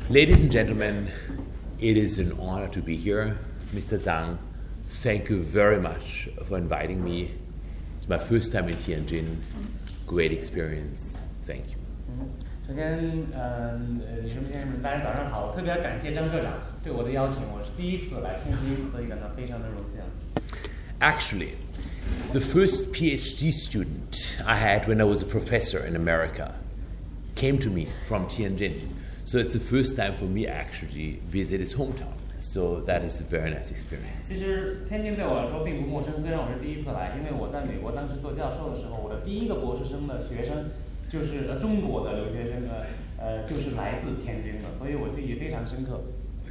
Ladies and gentlemen, it is an honor to be here. Mr. Zhang, thank you very much for inviting me. It's my first time in Tianjin. Great experience. Thank you. 首先，女士们、先生们，大家早上好！特别感谢张社长对我的邀请，我是第一次来天津，所以感到非常的荣幸。 Actually, the first PhD student I had when I was a professor in America came to me from Tianjin. So it's the first time for me actually visit his hometown. So that is a very nice experience. 其实天津对我来说并不陌生，虽然我是第一次来，因为我在美国当时做教授的时候，我的第一个博士生的学生就是中国的留学生，就是来自天津的，所以我记忆非常深刻。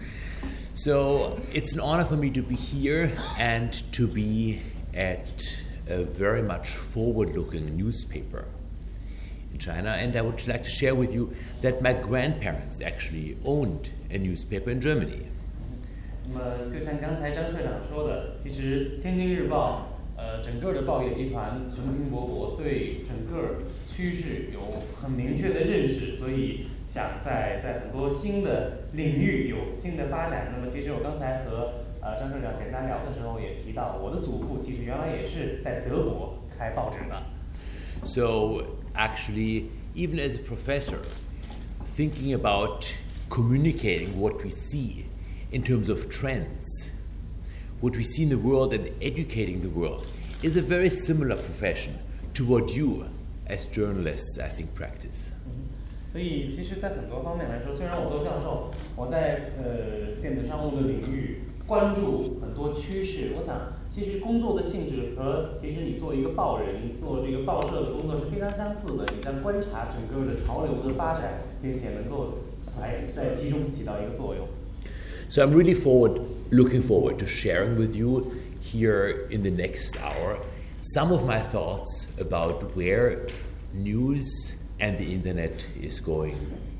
So it's an honor for me to be here and to be at a very much forward-looking newspaper in China. And I would like to share with you that my grandparents actually owned a newspaper in Germany. 那么，就像刚才张社长说的，其实《天津日报》整个的报业集团雄心勃勃，对整个趋势有很明确的认识，所以想在很多新的领域有新的发展。那么，其实我刚才和张社长简单聊的时候也提到，我的祖父其实原来也是在德国开报纸的。 So actually, even as a professor, thinking about communicating what we see in terms of trends, what we see in the world and educating the world is a very similar profession to what you as journalists, I think, practice. 所以其实在很多方面来说，虽然我做教授，我在电子商务的领域关注很多趋势，我想其实工作的性质和其实你做一个报人做这个报社的工作是非常相似的，你在观察整个的潮流的发展，并且能够在其中起到一个作用。 So I'm really looking forward to sharing with you here in the next hour some of my thoughts about where news and the internet is going.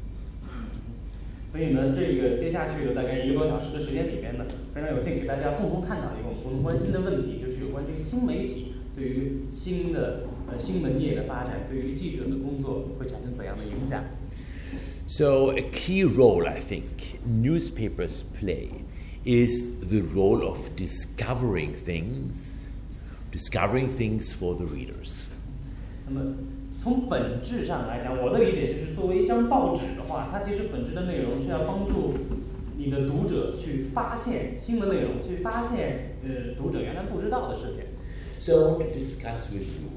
所以呢，这个接下去的大概1个多小时的时间里面呢，非常有幸给大家共同探讨一个我们共同关心的问题，就是有关这个新媒体对于新闻业的发展，对于记者的工作会产生怎样的影响。 So a key role, I think, newspapers play is the role of discovering things for the readers. 那么从本质上来讲，我的理解就是作为一张报纸的话，它其实本质的内容是要帮助你的读者去发现新的内容，去发现读者原来不知道的事情。 So I want to discuss with you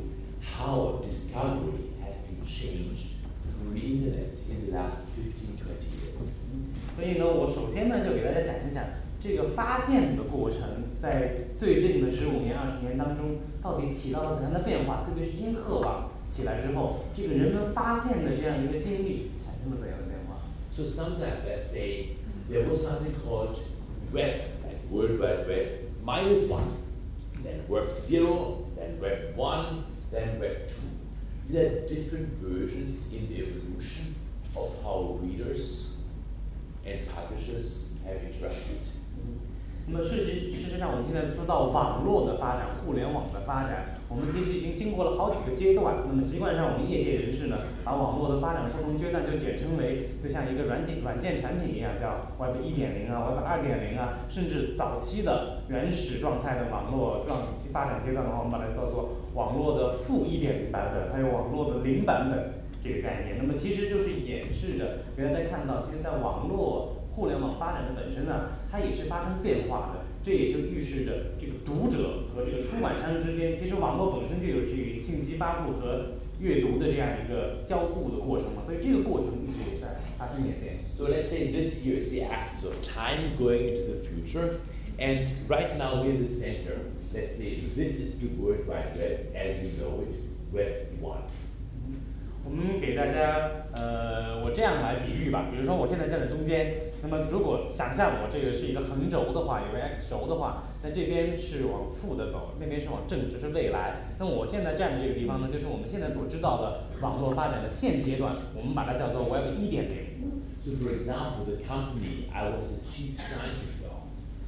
how discovery has been changed through the internet in the last 15-20 years. 所以呢，我首先呢就给大家讲一讲这个发现的过程，在最近的15年、20年当中，到底起到了怎样的变化？特别是因赫网起来之后，这个人们发现的这样一个经历产生了怎样的变化 So sometimes I say there was something called Web, like World Wide Web -1, then Web 0, then Web 1, then Web 2. These are different versions in the evolution of how readers and publishers have interacted. 那么事实上，我们现在说到网络的发展、互联网的发展，我们其实已经经过了好几个阶段。那么习惯上，我们业界人士呢，把网络的发展不同阶段就简称为，就像一个软件产品一样，叫 Web 1.0啊、Web 2.0啊，甚至早期的原始状态的网络发展阶段的话，我们把它叫做网络的负1.0版本，还有网络的0版本这个概念。那么其实就是演示着给大家看到，其实在网络互联网发展的本身呢，它也是发生变化的。这也就预示着这个读者和这个出版商之间，其实网络本身就有这个信息发布和阅读的这样一个交互的过程嘛，所以这个过程一直也在发生演变。 So let's say this here is the axis of time going into the future, and right now we're in the center. Let's say this is the World Wide Web as you know it, Web 1. 我们给大家我这样来比喻吧，比如说我现在站在中间，那么如果想象我这个是一个横轴的话，有个 x 轴的话，在这边是往负的走，那边是往正，就是未来。那么我现在站的这个地方呢，就是我们现在所知道的网络发展的现阶段，我们把它叫做 Web 1.0。 So for example, the company I was the chief scientist of,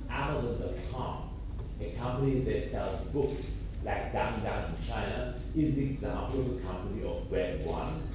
Amazon.com, a company that sells books like Dang Dang in China, is the example of a company of Web 1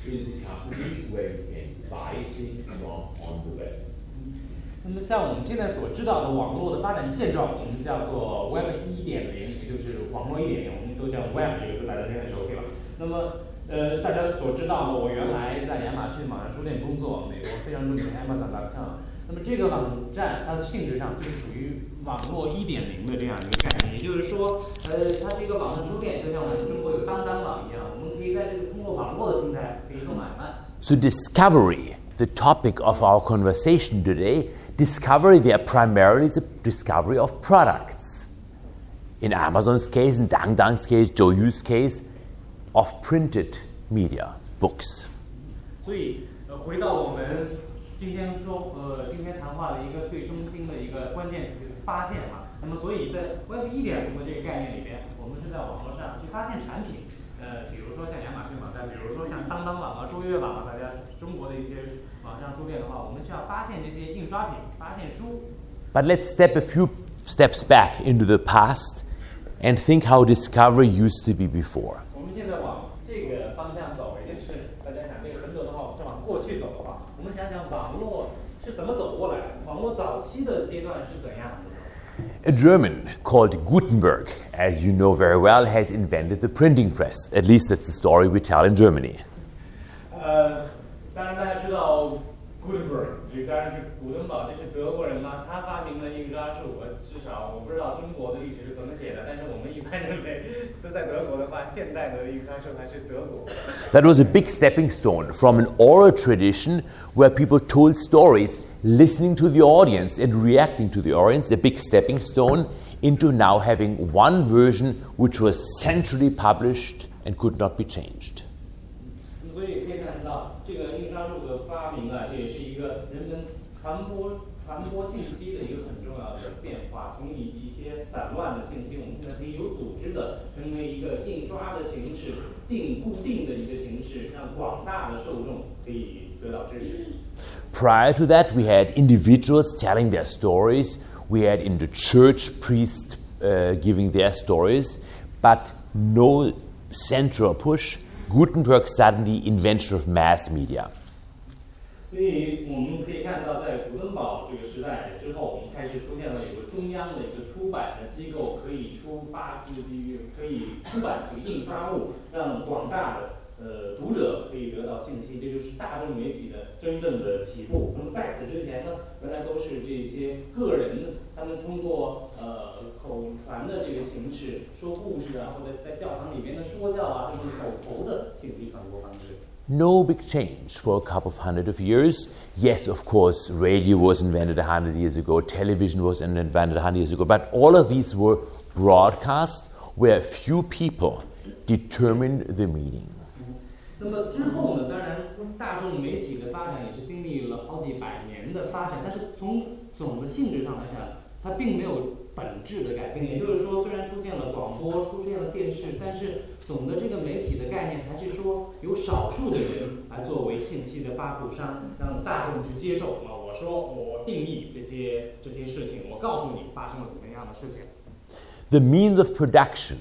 is a company where you can buy things from on the web. 那么像我们现在所知道的网络的发展现状，我们叫做 Web 1.0，也就是网络1.0，我们都叫 Web 这个字，大家应该很熟悉了。那么大家所知道的，我原来在亚马逊网上书店工作，美国非常著名的 Amazon.com。那么这个网站它的性质上就是属于网络1.0的这样一个概念，也就是说，它这个网上书店就像我们中国有当当网一样，我们可以在这个通过网络的平台可以做买卖。 So discovery, the topic of our conversation today, discovery there primarily is a discovery of products. In Amazon's case, in Dangdang's case, Joyu's case, of printed media, books. 所以回到我们今天谈话的一个最中心的一个关键词就是发现嘛。那么所以在 Web 1.0的这个概念里边，我们是在网络上去发现产品，比如说像亚马逊网站，比如说像当当网啊、卓越网啊，大家中国的一些网上书店的话，我们需要发现这些印刷品，发现书。 But let's step a few steps back into the past and think how discovery used to be before. 我们现在往这个方向走，也就是大家想这个横轴的话，我们是往过去走的话，我们想想网络是怎么走过来的，网络早期的阶段是怎样的。 A German called Gutenberg, as you know very well, has invented the printing press. At least that's the story we tell in Germany. 当然大家知道 Gutenberg， 这当然是古登堡，这是德国人嘛，他发明了印刷术。至少我不知道中国的历史是怎么写的，但是我们一般认为都在德国的话，现代的印刷术还是德国。 That was a big stepping stone from an oral tradition where people told stories, listening to the audience and reacting to the audience, a big stepping stone into now having one version which was centrally published and could not be changed. 所以可以看到，这个印刷术的发明啊，这也是一个人们传播信息的一个很重要的变化。从一些散乱的信息，我们现在可以有组织的成为一个印刷的形式，固定的一个形式，让广大的受众可以得到支持。 Prior to that, we had individuals telling their stories. We had in the church priests giving their stories, but no central push. Gutenberg suddenly invention of mass media. 所以我们可以看到，在古登堡这个时代之后，我们开始出现了有个中央的一个出版的机构，可以出版这个印刷物，让广大的读者可以得到信息，这就是大众媒体的真正的起步。那么在此之前呢，原来都是这些个人，他们通过口传的这个形式说故事啊，或者在教堂里面的说教啊，这种口头的信息传播方式。 No big change for a couple of hundred of years. Yes, of course, radio was invented 100 years ago, television was invented 100 years ago, but all of these were broadcasts where few people determined the meaning. 那么之后呢，当然大众媒体的发展也是经历了好几百年的发展，但是从总的性质上来讲，它并没有本质的改变。也就是说，虽然出现了广播，出现了电视，但是总的这个媒体的概念还是说由少数的人来作为信息的发布商，让大众去接受。我说我定义这些事情，我告诉你发生了怎么样的事情。 The means of production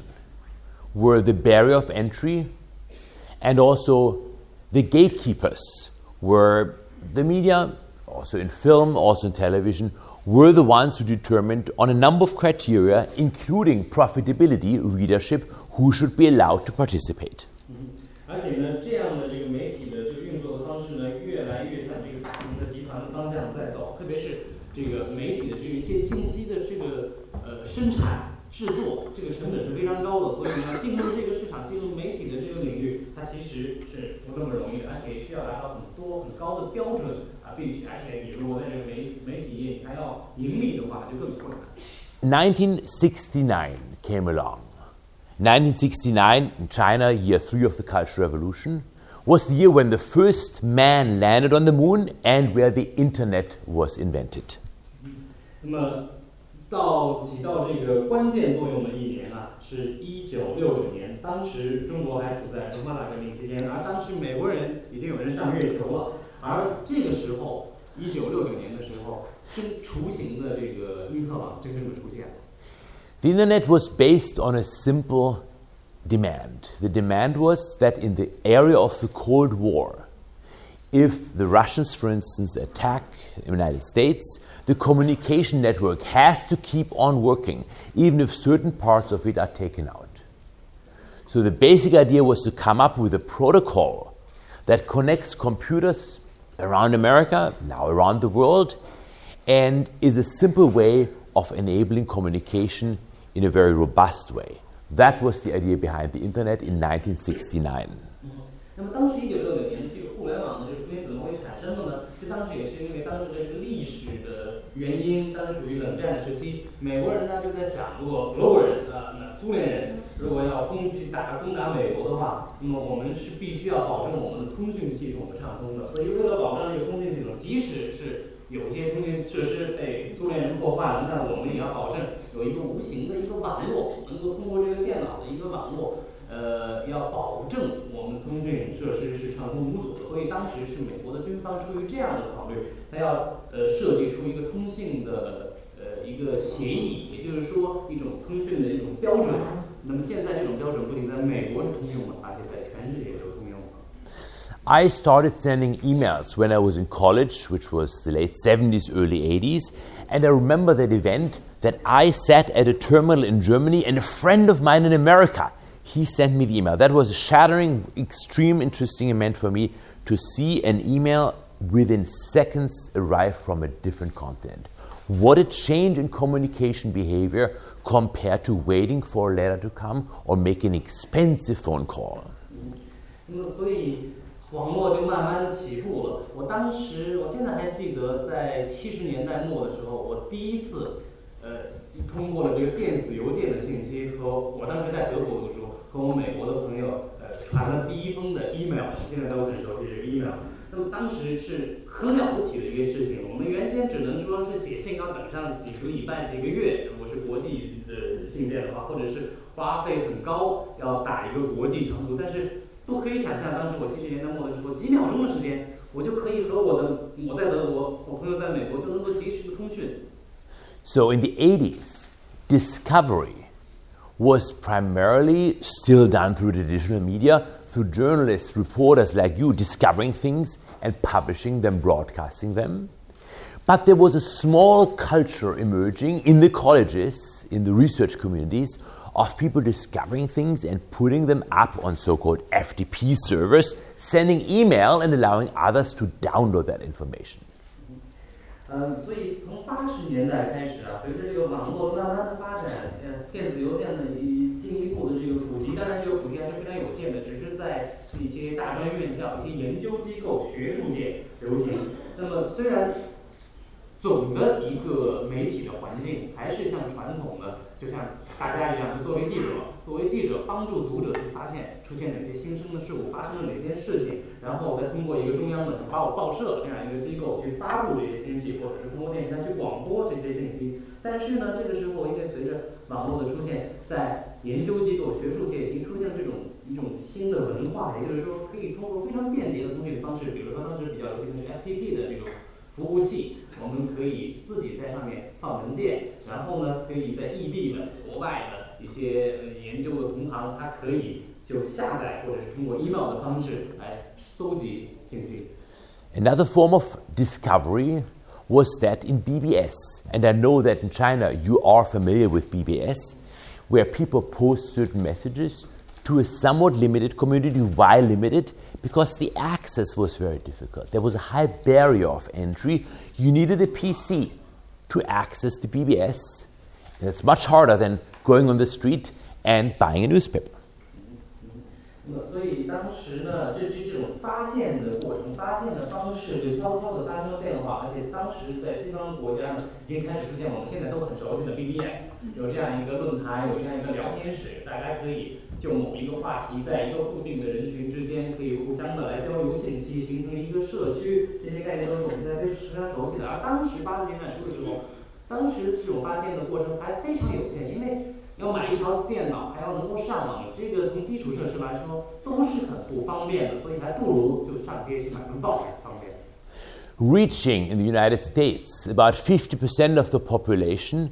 were the barrier of entry, and also the gatekeepers were the media, also in film, also in television, were the ones who determined on a number of criteria, including profitability, readership, who should be allowed to participate. 而且呢，这样的这个媒体的这个运作的方式呢，越来越向这个大型的集团的方向在走，特别是这个媒体的这一些信息的这个生产。制作这个成本是非常高的，所以呢，进入这个市场，进入媒体的这个领域，它其实是不那么容易的，而且需要达到很高的标准啊，并且而且你如果在这个媒体业还要盈利的话，就更困难。 1969 came along. 1969 in China, year 3 of the Cultural Revolution, was the year when the first man landed on the moon and where the internet was invented. 那么起到这个关键作用的一年啊，是1969年。当时中国还处在文化大革命期间，而当时美国人已经有人上月球了。而这个时候，1969年的时候，雏形的这个因特网真正的出现了。 The internet was based on a simple demand. The demand was that in the area of the Cold War, if the Russians, for instance, attack the United States, the communication network has to keep on working, even if certain parts of it are taken out. So the basic idea was to come up with a protocol that connects computers around America, now around the world, and is a simple way of enabling communication in a very robust way. That was the idea behind the Internet in 1969. 那么当时1969年这个互联网的这个出现怎么会产生的呢？就当时也是因为当时的这个历史的原因，当时属于冷战时期，美国人呢就在想，如果俄国人那苏联人如果要攻打美国的话，那么我们是必须要保证我们的通讯系统的畅通的。所以为了保障这个通讯系统，即使是有些通讯设施被苏联人破坏了，但我们也要保证有一个无形的一个网络，能够通过这个电脑的一个网络。要保证我们通讯设施是畅通无阻的，所以当时是美国的军方出于这样的考虑，他要设计出一个通信的一个协议，也就是说一种通讯的一种标准。那么现在这种标准不仅在美国是通用的，而且在全世界都通用的。 I started sending emails when I was in college, which was the late 70s, early 80s, and I remember that event that I sat at a terminal in Germany and a friend of mine in America, he sent me the email. That was a shattering, extreme, interesting event for me to see an email within seconds arrive from a different continent. What a change in communication behavior compared to waiting for a letter to come or making an expensive phone call. 所以网络就慢慢的起步了。我现在还记得，在70年代末的时候，我第一次通过了这个电子邮件的信息，和我当时在德国读书，和我美国的朋友传了第一封的 email， 现在都很熟悉这个 email。那么当时是很了不起的一个事情，我们原先只能说是写信要等上几个礼拜、几个月，如果是国际的信件的话，或者是花费很高，要打一个国际长途，但是都可以想象，当时我70年代末的时候，几秒钟的时间，我就可以和我在德国，我朋友在美国就能够及时的通讯。 So in the 80s, discovery was primarily still done through traditional media, through journalists, reporters like you discovering things and publishing them, broadcasting them. But there was a small culture emerging in the colleges, in the research communities, of people discovering things and putting them up on so-called FTP servers, sending email and allowing others to download that information. 所以从80年代开始随着这个网络慢慢的发展，电子邮件的进一步的这个普及，当然这个普及还是非常有限的，只是在一些大专院校、一些研究机构、学术界流行。那么虽然总的一个媒体的环境还是像传统的，就像大家一样，作为记者帮助读者去发现出现哪些新生的事物，发生了哪些事情，然后再通过一个中央的报社这样一个机构去发布这些信息，或者是通过电视台去广播这些信息。但是呢，这个时候因为随着网络的出现，在研究机构、学术界已经出现了一种新的文化，也就是说可以通过非常便捷的通讯方式，比如说当时比较流行的是 FTP 的这种服务器，我们可以自己在上面放文件，然后呢，可以在异地的、国外的一些研究的同行，他可以就下载或者是通过 email 的方式来搜集信息。 Another form of discovery was that in BBS, and I know that in China you are familiar with BBS, where people post certain messages to a somewhat limited community. Why limited? Because the access was very difficult. There was a high barrier of entry. You needed a PC to access the BBS. And it's much harder than going on the street and buying a newspaper. 所以当时呢，这种发现的过程、发现的方式就悄悄地发生了变化，而且当时在西方国家呢，已经开始出现我们现在都很熟悉的 BBS， 有这样一个论坛，有这样一个聊天室，大家可以就某一个话题，在一个固定的人群之间，可以互相的来交流信息，形成一个社区，这些概念都是我们现在非常熟悉的。而当时80年代初的时候，当时这种发现的过程还非常有限，因为要买一条电脑，还要能够上网，这个从基础设施来说都是很不方便的，所以还不如就上街去买份报纸方便。 Reaching in the United States about 50% of the population,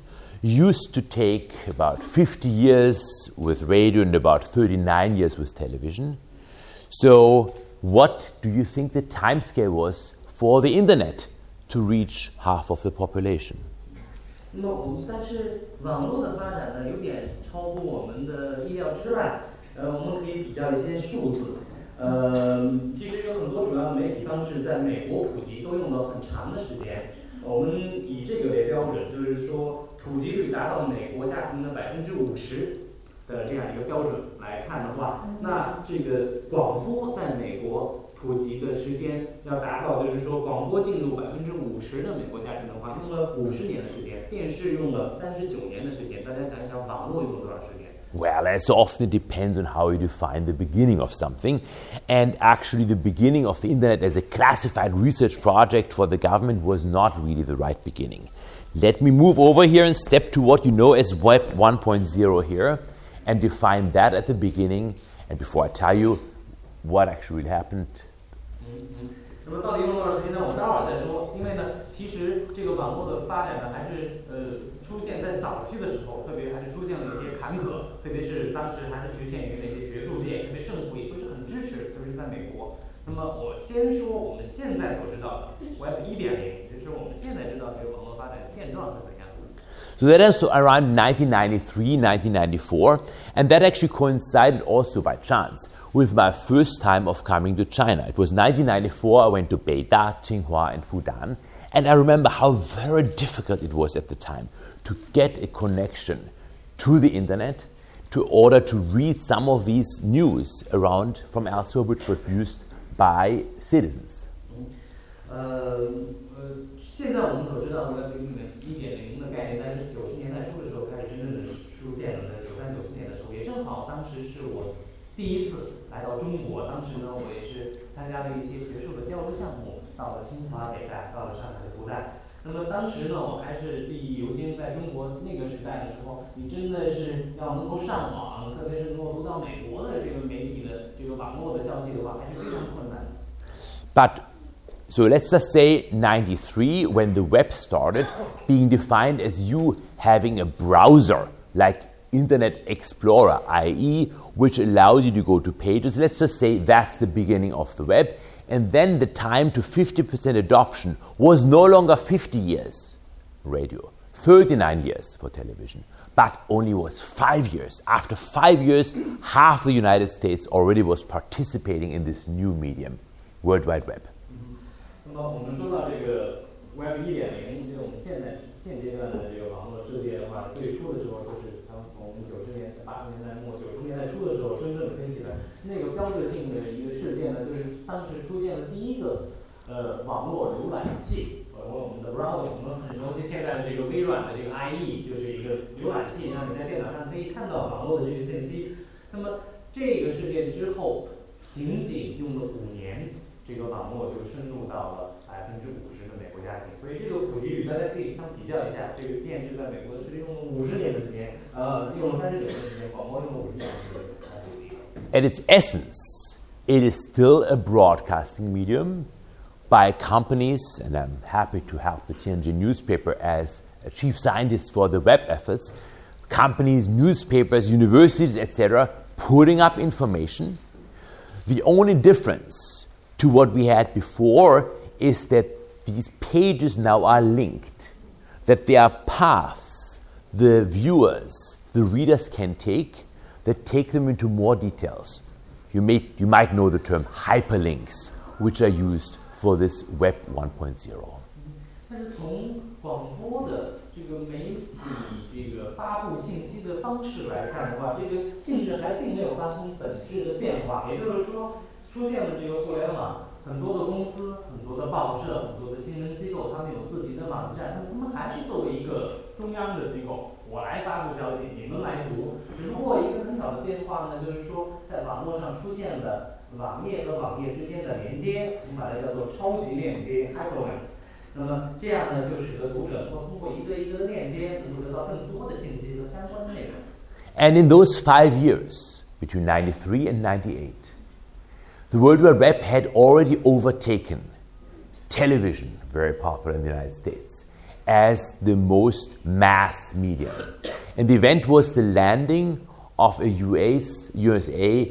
used to take about 50 years with radio and about 39 years with television. So what do you think the timescale was for the internet to reach half of the population? 那么但是网络的发展呢，有点超乎我们的意料之外。我们可以比较一些数字。其实有很多主要的媒体方式在美国普及都用了很长的时间。我们以这个为标准，就是说普及率达到美国家庭的50%的这样一个标准来看的话，那这个广播在美国普及的时间要达到，就是说广播进入50%的美国家庭的话，用了50年的时间；电视用了39年的时间。大家想一想，网络用了多少时间？ Well, as so often it depends on how you define the beginning of something. And actually the beginning of the internet as a classified research project for the government was not really the right beginning. Let me move over here and step to what you know as Web 1.0 here and define that at the beginning. And before I tell you what actually happened. 那么到底用了多少时间呢？我们待会儿再说。因为呢，其实这个网络的发展呢，还是出现在早期的时候，特别还是出现了一些坎坷，特别是当时还是局限于那些学术界，特别政府也不是很支持，特别是在美国。那么我先说我们现在所知道的 Web 1.0，就是我们现在知道这个网络发展现状是怎样的。 So that is around 1993, 1994, and that actually coincided also by chance with my first time of coming to China. It was 1994, I went to Beida, Tsinghua and Fudan, and I remember how very difficult it was at the time to get a connection to the internet in order to read some of these news around from elsewhere which were produced by citizens. 现在我们所知道的 1.0的概念，大概是90年代初的时候开始真正的出现了。93、94年的时候，也正好当时是我第一次来到中国。当时呢，我也是参加了一些学术的交流项目，到了清华、北大，到了上海的复旦。那么当时呢，我还是记忆犹新。在中国那个时代的时候，你真的是要能够上网，特别是能够读到美国的这个媒体的这个网络的消息的话，还是非常困难的。 But so let's just say 93, when the web started, being defined as you having a browser like Internet Explorer, i.e., which allows you to go to pages. Let's just say that's the beginning of the web. And then the time to 50% adoption was no longer 50 years radio, 39 years for television, but only was 5 years. After 5 years, half the United States already was participating in this new medium, World Wide Web. 那么我们说到这个 Web 1.0，这个我们现阶段的这个网络世界的话，最初的时候就是从80年代末90年代初的时候真正的兴起来。那个标志性的一个事件呢，就是当时出现了第一个网络浏览器，我们的 browser， 我们很熟悉现在的这个微软的这个 IE， 就是一个浏览器，让你在电脑上可以看到网络的这个信息。那么这个事件之后，仅仅用了5年。这个网络就深入到了50%的美国家庭，所以这个普及率大家可以相比较一下。这个电视在美国是用了50年的时间，用了39年的时间，广播用了50年的时间才普及。 At its essence, it is still a broadcasting medium by companies, and I'm happy to help the Tianjin newspaper as a chief scientist for the web efforts. Companies, newspapers, universities, etc., putting up information. The only difference to what we had before is that these pages now are linked, that there are paths the viewers, the readers can take that take them into more details. You might know the term hyperlinks, which are used for this Web 1.0. 但是从广播的这个媒体这个发布信息的方式来看的话，这个性质还并没有发生本质的变化。也就是说，出现了这个互联网，很多的公司、很多的报社、很多的新闻机构，他们有自己的网站，他们还是作为一个中央的机构，我来发布消息，你们来读。只不过一个很小的变化呢，就是说在网络上出现了网页和网页之间的连接，我们把它叫做超级链接 （hyperlinks）。那么这样呢，就使得读者能够通过一个一个的链接，能够得到更多的信息和相关的内容。 And in those 5 years, between 93 and 98, the World Wide Web had already overtaken television, very popular in the United States, as the most mass medium. And the event was the landing of a USA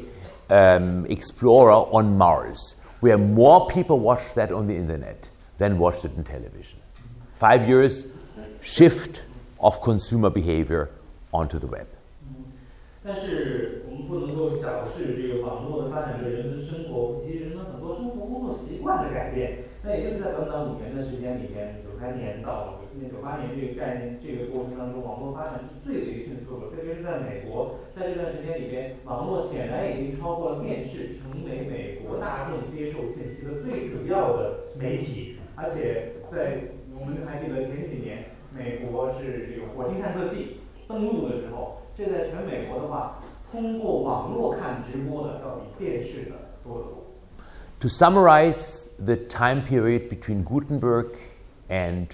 explorer on Mars, where more people watched that on the internet than watched it on television. 5 years shift of consumer behavior onto the web. 但是我们不能够小视这个网络的发展对人们生活以及人们很多生活工作习惯的改变。那也就是在短短5年的时间里边，93年到97年、98年这个概念这个过程当中，网络发展是最为迅速的。特别是在美国，在这段时间里边，网络显然已经超过了电视，成为美国大众接受信息的最主要的媒体。而且在我们还记得前几年，美国是这个火星探测器登陆的时候。这在全美国的话，通过网络看直播的要比电视的多得多。 To summarize the time period between Gutenberg and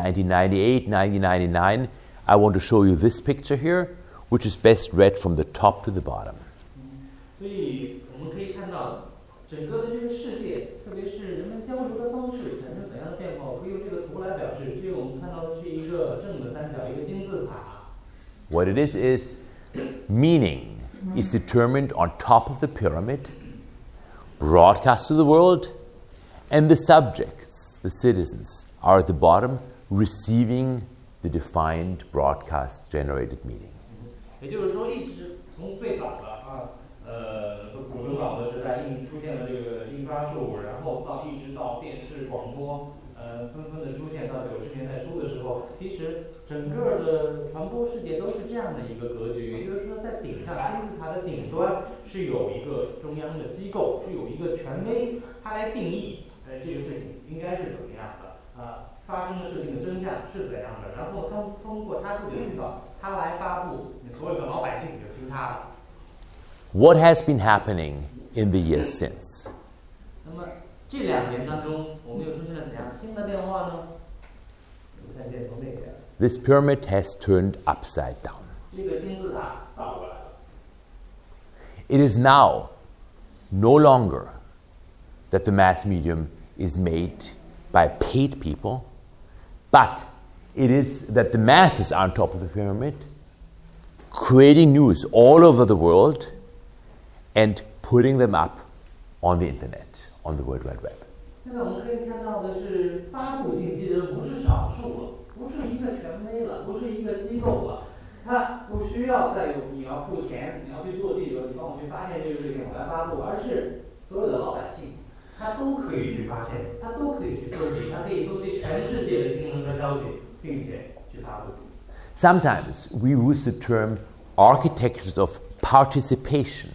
1998, 1999, I want to show you this picture here, which is best read from the top to the bottom. 所以我们可以看到，整个的这个世界，特别是人们交流的方式产生怎样的变化，我可以用这个图来表示。这个我们看到的是一个正的三角，一个金字塔。 What it is meaning is determined on top of the pyramid, broadcast to the world, and the subjects, the citizens, are at the bottom receiving the defined broadcast-generated meaning. 也就是说，一直从最早的古中岛的时代，出现了这个印刷术，然后一直到电视广播。纷纷的出现到90年代初的时候，其实整个的传播世界都是这样的一个格局，也就是说，在顶上金字塔的顶端是有一个中央的机构，是有一个权威，它来定义，这个事情应该是怎么样的，发生的事情的真相是怎样的，然后通过他自己的渠道，他来发布，你所有的老百姓就听他的。 What has been happening in the years since? 那么这2年当中，我们又出现了怎样新的变化呢？看见从那边。 This pyramid has turned upside down. 这个金字塔倒过来了。 It is now no longer that the mass medium is made by paid people, but it is that the masses are on top of the pyramid, creating news all over the world and putting them up on the internet, on the World Wide Web. 现在我们可以看到的是，发布信息的人不是少数了，不是一个权威了，不是一个机构了，他不需要再有你要付钱，你要去做记者，你帮我去发现这个事情，我来发布，而是所有的老百姓，他都可以去发现，他都可以去搜集，他可以搜集全世界的新闻和消息，并且去发布。 Sometimes we use the term architectures of participation,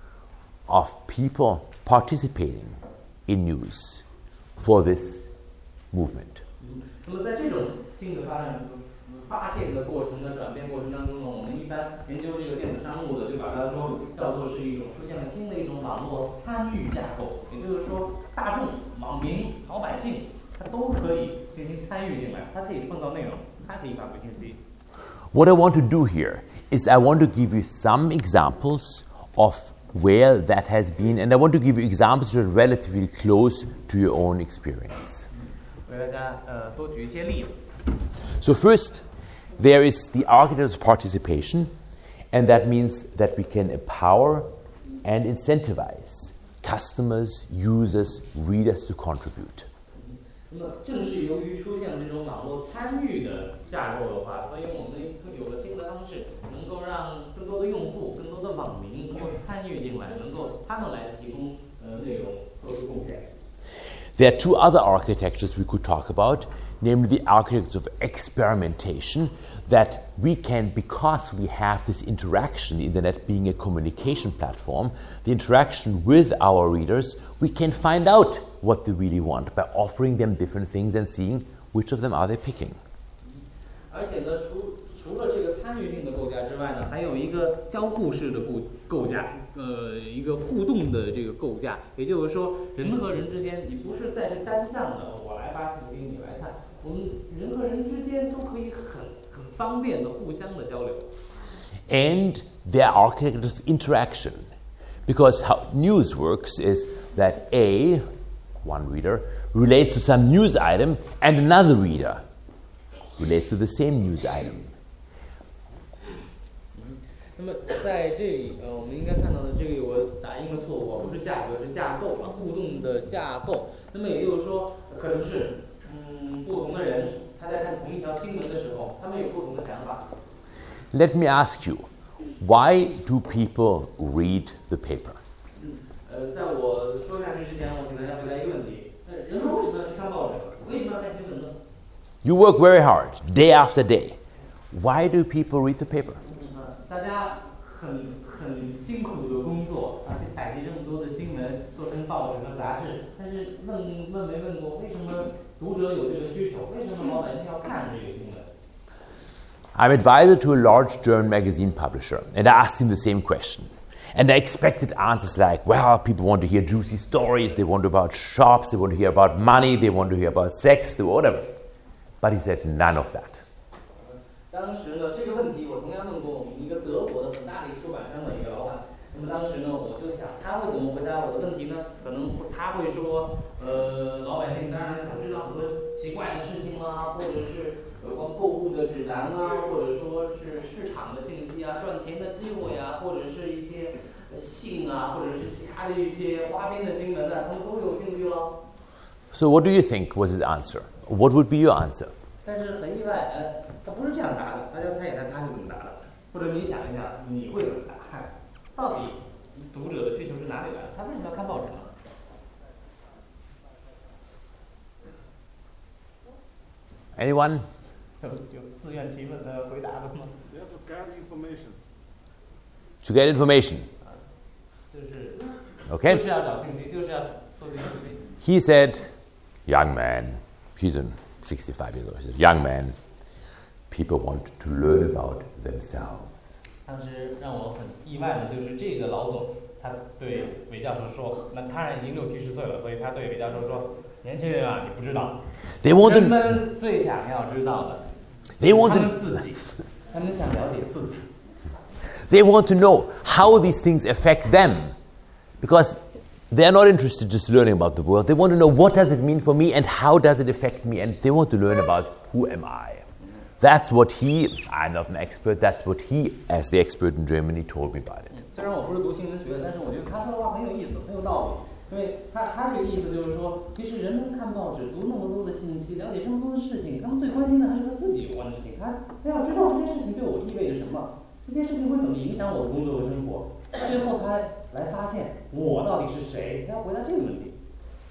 of people participating in news for this movement. 那么在这种新的发现的过程的转变过程当中呢，我们一般研究这个电子商务的，就把它说叫做是一种出现了新的一种网络参与架构，也就是说，大众、网民、老百姓，他都可以进行参与进来，他可以创造内容，他可以发布信息。 What I want to do here is I want to give you some examples of where that has been, and I want to give you examples that are relatively close to your own experience. 为大家多举一些例子。 So first, there is the architecture of participation, and that means that we can empower and incentivize customers, users, readers to contribute. 那么正是由于出现了这种网络参与的架构的话，所以我们有了新的方式，能够让更多的用户、更多的网民能够参与进来，能够他们来提供内容，做出贡献。 There are two other architectures we could talk about, namely the architecture of experimentation, that we can, because we have this interaction, the internet being a communication platform, the interaction with our readers, we can find out what they really want by offering them different things and seeing which of them are they picking. 而且呢，除了这个参与性的构架之外呢，还有一个交互式的构架，一个互动的这个构架，也就是说，人和人之间，你不是再是单向的，我来发信息，你来看，我们人和人之间都可以很方便的互相的交流。 And there are architectures of interaction, because how news works is that one reader, relates to some news item, and another reader relates to the same news item. 那么在这里，我们应该看到的这个有个打印的错误，不是价格，是架构了，互动的架构。那么也就是说，可能是，不同的人他在看同一条新闻的时候，他们有不同的想法。 Let me ask you, why do people read the paper? 在我说下去之前，我请大家回答一个问题：人们为什么要去看报纸？为什么要看新闻呢？ You work very hard, day after day. Why do people read the paper? 大家很辛苦的工作，去采集这么多的新闻，做成报纸和杂志。但是问没问过，为什么读者有这个需求？为什么老百姓要看这个新闻？ I'm advisor to a large German magazine publisher, and I asked him the same question. And I expected answers like, well, people want to hear juicy stories, they want to about shops, they want to hear about money, they want to hear about sex, whatever. But he said none of that. 当时呢，这个问题我同样问过我们一个德国的很大的一个出版商的一个老板。那么当时呢，我就想他会怎么回答我的问题呢？可能他会说，老百姓当然想知道很多奇怪的事情啦，或者是有关购物的指南啊，或者说是市场的信息啊，赚钱的机会啊，或者是一些性啊，或者是其他的一些花边的新闻啊，他们都有兴趣咯。 So what do you think was his answer? What would be your answer? 但是很意外，他不是这样答的，大家猜一猜他是怎么答的，或者你想一想你会怎么答？到底读者的需求是哪里来的？他为什么要看报纸呢？ Anyone? 有自愿提问的回答的吗？ You have to get information. To get information. 就是 Okay? 就是要找信息，就是要搜集信息。 He said, young man, he's 65 years old, he said, young man, people want to learn about themselves. 当时让我很意外的就是这个老总，他对韦教授说，那他已经60、70岁了，所以他对韦教授说，年轻人啊，你不知道， They want 人 to, 们最想要知道的， they want 他们 to, 自己，他们想了解自己。 they want to know how these things affect them. Because they're not interested just learning about the world. They want to know what does it mean for me and how does it affect me. And they want to learn about who am I. That's what I'm not an expert, that's what he, as the expert in Germany, told me about it. 虽然我不是读新闻学的，但是我觉得他说的话很有意思，很有道理。因为他这个意思就是说，其实人们看报纸，读那么多的信息，了解这么多的事情，他们最关心的还是和自己有关的事情。他要知道这些事情对我意味着什么，这些事情会怎么影响我的工作和生活。最后他来发现我到底是谁，他要回答这个问题。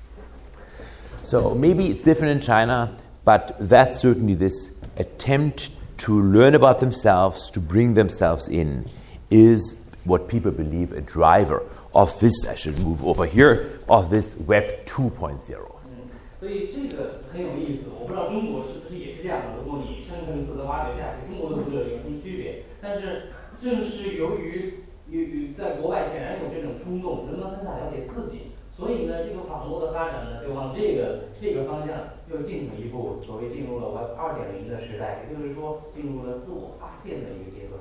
So maybe it's different in China, but that's certainly this attempt to learn about themselves, to bring themselves in, is what people believe a driver of this, I should move over here, of this Web 2.0. 所以这个很有意思，我不知道中国是不是也是这样的。如果你深层次的挖掘下去，中国的读者有什么区别？但是正是由于在国外显然有这种冲动，人们很想了解自己，所以呢，这个网络的发展呢，就往这个方向又进了一步，所谓进入了 Web 2.0的时代，也就是说进入了自我发现的一个阶段。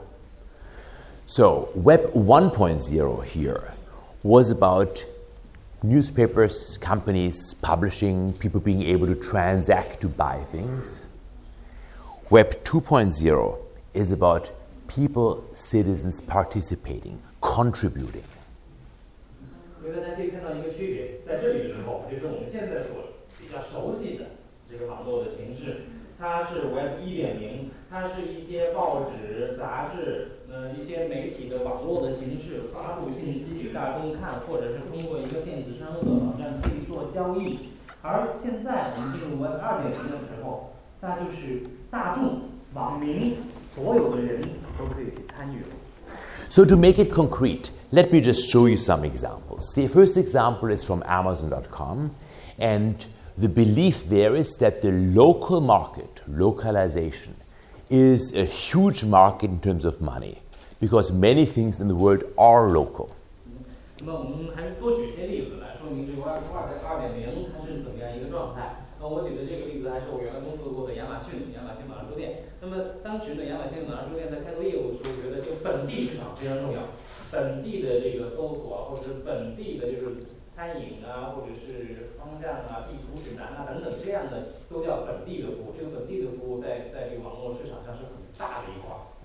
So Web 1.0 here was about newspapers, companies, publishing, people being able to transact to buy things. Web 2.0 is about people, citizens participating, contributing. 所以大家可以看到一个区别，在这里的时候，就是我们现在所比较熟悉的这个网络的形式，它是 Web 1.0，它是一些报纸、杂志。一些媒体的网络的形式发布信息给大众看，或者是通过一个电子商务的网站可以做交易。而现在我们进入 Web 2.0的时候，那就是大众、网民，所有的人都可以参与了。 So to make it concrete, let me just show you some examples. The first example is from Amazon.com, and the belief there is that the local market, localization, is a huge market in terms of money, because many things in the world are local. 那么我们还是多举些例子来说明这个 Web 2.0它是怎么样一个状态。我举的这个例子还是我原来工作过的亚马逊网上书店。那么当时呢，亚马逊网上书店在开拓业务的时候，觉得这个本地市场非常重要，本地的这个搜索或者是本地的就是餐饮啊，或者是方向啊、地图指南啊等等这样的都叫本地的服务。这个本地的服务在这个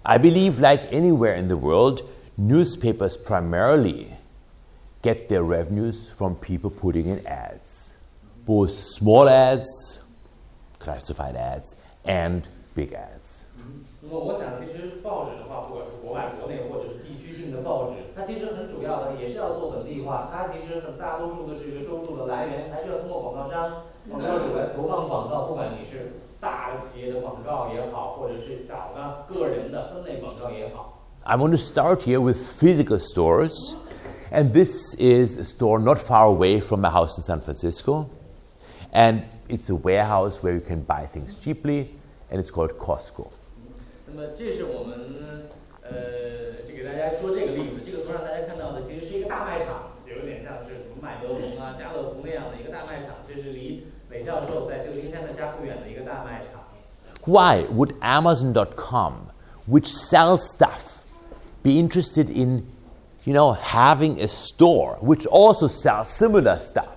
I believe, like anywhere in the world, newspapers primarily get their revenues from people putting in ads, both small ads, classified ads, and big ads. 那么我想，其实报纸的话，不管是国外、国内或者是地区性的报纸，它其实很主要的也是要做本地化。它其实很大多数的这个收入的来源，还是要通过广告商、广告主来投放广告。不管你是大的企业的广告也好，或者是小的个人的分类广告也好。 I want to start here with physical stores, and this is a store not far away from my house in San Francisco, and it's a warehouse where you can buy things cheaply, and it's called Costco. 那么这是我们就给大家说这个例子，这个图上大家看到的其实是一个大卖场，就有点像是麦德龙啊、家乐福那样的一个大卖场。这是离韦教授在旧金山的家不远的一个大卖场。 Why would Amazon.com, which sells stuff, be interested in, having a store which also sells similar stuff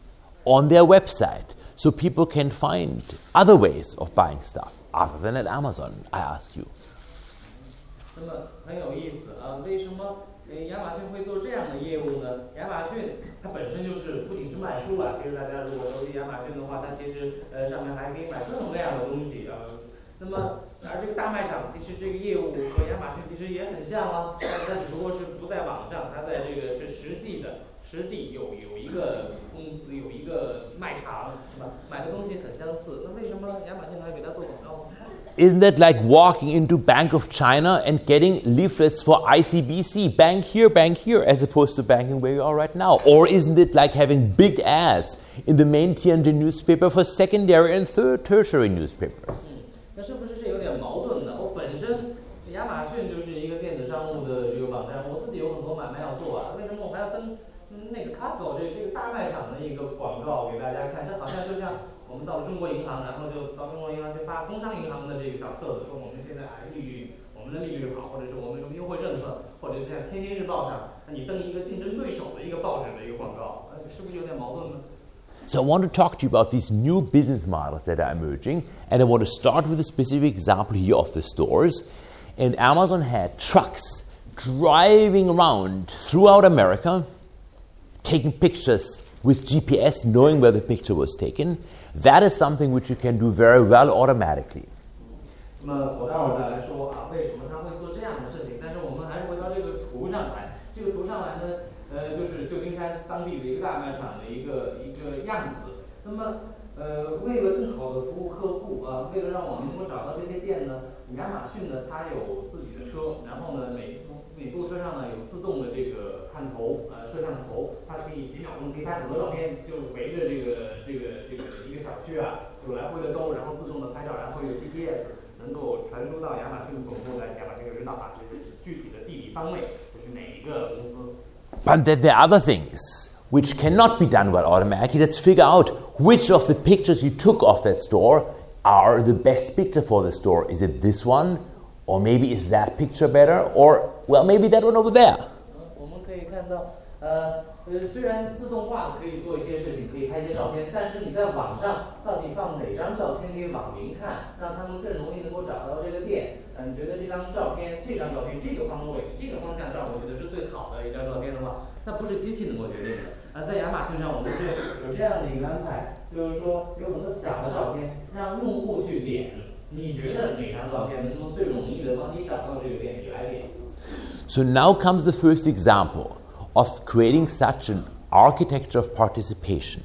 on their website so people can find other ways of buying stuff other than at Amazon, I ask you? 那么很有意思啊，为什么亚马逊会做这样的业务呢？亚马逊它本身就是不仅是卖书了，其实大家如果熟悉亚马逊的话，它其实上面还可以买各种各样的东西那么而这个大卖场其实这个业务和亚马逊其实也很像啊，但只不过是不在网上，它在这个是实地有一个公司有一个卖场，是吧？买的东西很相似，那为什么亚马逊还给它做广告呢？ Isn't that like walking into Bank of China and getting leaflets for ICBC, bank here, as opposed to banking where you are right now? Or isn't it like having big ads in the main Tianjin newspaper for secondary and tertiary newspapers? 那是不是这有点矛盾呢？我本身亚马逊就是一个电子商务的这个网站，我自己有很多买卖要做啊，为什么我还要跟那个 Costco 这个大卖场的一个广告给大家看？这好像就像我们到了中国银行，然后就到中国银行去发工商银行的这个小册子，说我们现在我们的利率好，或者是我们什么优惠政策，或者像天津日报上，你登一个竞争对手的一个报纸的一个广告，是不是有点矛盾呢？ So I want to talk to you about these new business models that are emerging, and I want to start with a specific example here of the stores. And Amazon had trucks driving around throughout America, taking pictures with GPS, knowing where the picture was taken. That is something which you can do very well automatically. 那么我待会儿再来说啊，为什么他会做这样的事情？但是我们还是回到这个图上来。这个图上来呢，就是旧金山当地的一个大卖场的一个样子。那么，为了更好的服务客户啊，为了让我们能够找到这些店呢，亚马逊呢它有自己的车，然后呢每部车上呢有自动的这个看头，摄像头，它可以几秒钟可以拍很多照片，就围着这个一个小区啊，就来回的兜，然后自动的拍照，然后有 GPS 能够传输到亚马逊总部来，亚马逊就知道啊，这是具体的地理方位，这是哪一个公司。 But then there are other things which cannot be done well automatically. Let's figure out which of the pictures you took of that store are the best picture for the store. Is it this one? Or maybe is that picture better? Or, well, maybe that one over there. 我们可以看到，虽然自动化可以做一些事情，可以拍一些照片，但是你在网上到底放哪张照片给网民看，让他们更容易能够找到这个店？你觉得这张照片这个方位、这个方向照，我觉得是最好的一张照片的话，那不是机器能够决定的。在亚马逊上，我们是有这样的一个安排，就是说有很多小的照片，让用户去点。你觉得哪张照片能够最容易的帮你找到这个店，你来点。 So now comes the first example of creating such an architecture of participation.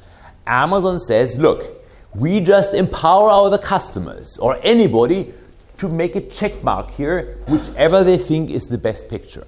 Amazon says, look, we just empower our customers or anybody to make a check mark here, whichever they think is the best picture.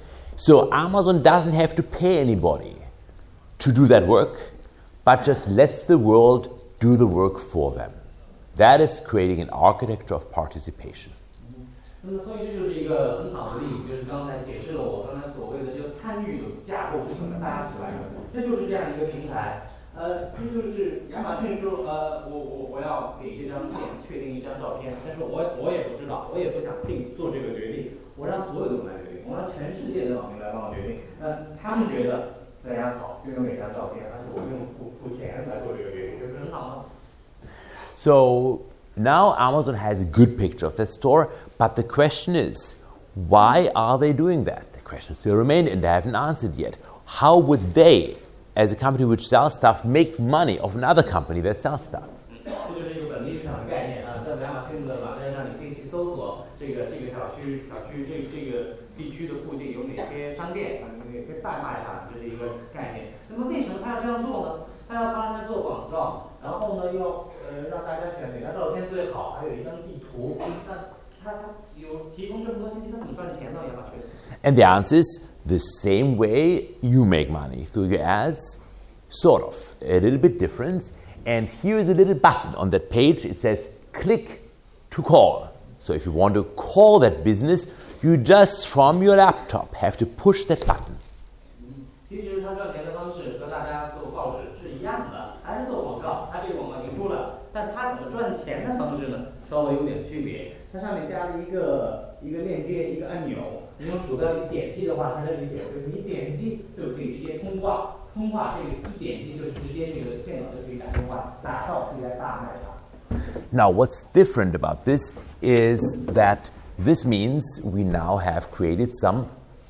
So Amazon doesn't have to pay anybody to do that work, but just lets the world do the work for them. That is creating an architecture of participation. 那么，所以这就是一个很好的例子，就是刚才解释了我刚才所谓的这个参与的架构是怎么搭起来的。这就是这样一个平台，这就是亚马逊说，我要给这张店确定一张照片，但是我也不知道，我也不想做这个决定，我让所有的人来决定，我让全世界的网民来帮我决定。他们觉得怎样好就用哪张照片，而且我不用付钱来做这个决定，这不是很好吗？ So Now Amazon has a good picture of that store, but the question is, why are they doing that? The question still remains, and they haven't answered yet. How would they, as a company which sells stuff, make money of another company that sells stuff? 这就是一个本地市场的概念啊，在亚马逊的网站上，你可以去搜索这个小区这个地区的附近有哪些商店啊，哪些大卖场，这是一个概念。那么为什么他要这样做呢？他要帮人家做广告，然后呢要让大家选哪张照片最好，还有一张地图。那他有提供这么多信息，他怎么赚钱呢？亚马逊 And the answer is the same way you make money through your ads, sort of, a little bit different. And here is a little button on that page. It says click to call. So if you want to call that business, you just from your laptop have to push that button. 其实他赚钱的方式和大家做报纸是一样的，还是做广告，他这个广告已经出了，但他怎么赚钱的方式呢？稍微有点区别。它上面加了一个链接，一个按钮，你用鼠标一点击的话，它这里写的就是你点击就可以直接通话，这个一点击就直接这个电脑就可以打电话打到这家大卖场。 Now, what's different about this is that this means we now have created some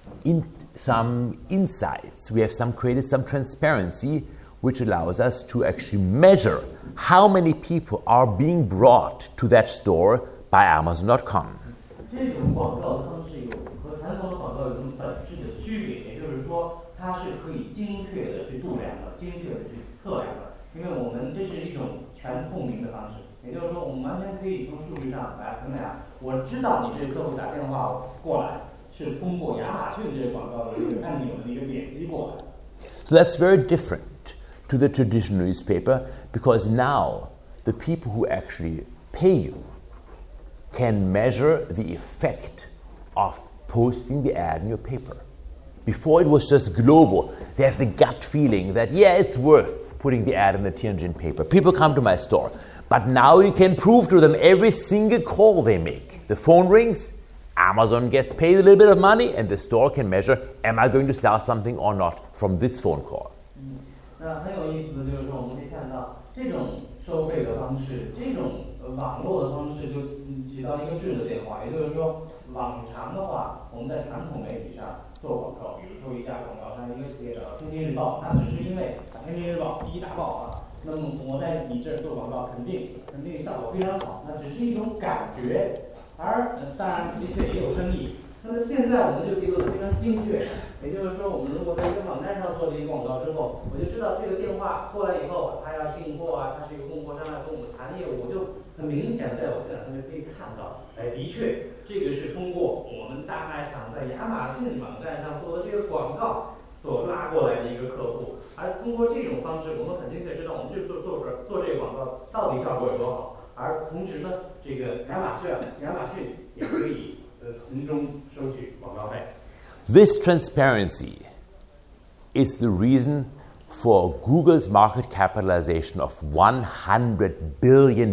insights. We have created some transparency, which allows us to actually measure how many people are being brought to that store by Amazon.com. 这种广告的方式和传统的广告有什么本质的区别？也就是说，它是可以精确的去度量的，精确的去测量的。因为我们这是一种全透明的方式，也就是说，我们完全可以从数据上来衡量。我知道你这个客户打电话过来是通过亚马逊这个广告的一个按钮的一个点击过来。 So that's very different to the traditional newspaper because now the people who actually pay you can measure the effect of posting the ad in your paper. Before it was just global. They have the gut feeling that, yeah, it's worth putting the ad in the Tianjin paper. People come to my store. But now you can prove to them every single call they make. The phone rings, Amazon gets paid a little bit of money, and the store can measure, am I going to sell something or not from this phone call? 那很有意思的就是说，我们可以看到这种收费的方式，这种网络的方式就起到一个质的变化。也就是说，往常的话，我们在传统媒体上做广告，比如说一家广告商，一个企业找到《天津日报》，那只是因为《天津日报》第一大报啊，那么我在你这儿做广告肯定效果非常好，那只是一种感觉。而当然的确也有生意。那么现在我们就可以做得非常精确，也就是说，我们如果在一个网站上做了一个广告之后，我就知道这个电话过来以后，他要进货啊，他是一个供货商来跟我们谈业务，我就很明显在我电脑上就可以看到，的确，这个是通过我们大卖场在亚马逊网站上做的这个广告所拉过来的一个客户，而通过这种方式，我们肯定可以知道我们这做这个广告到底效果有多好，而同时呢，这个亚马逊也可以从中收取广告费。 This transparency is the reason for Google's market capitalization of $100 billion,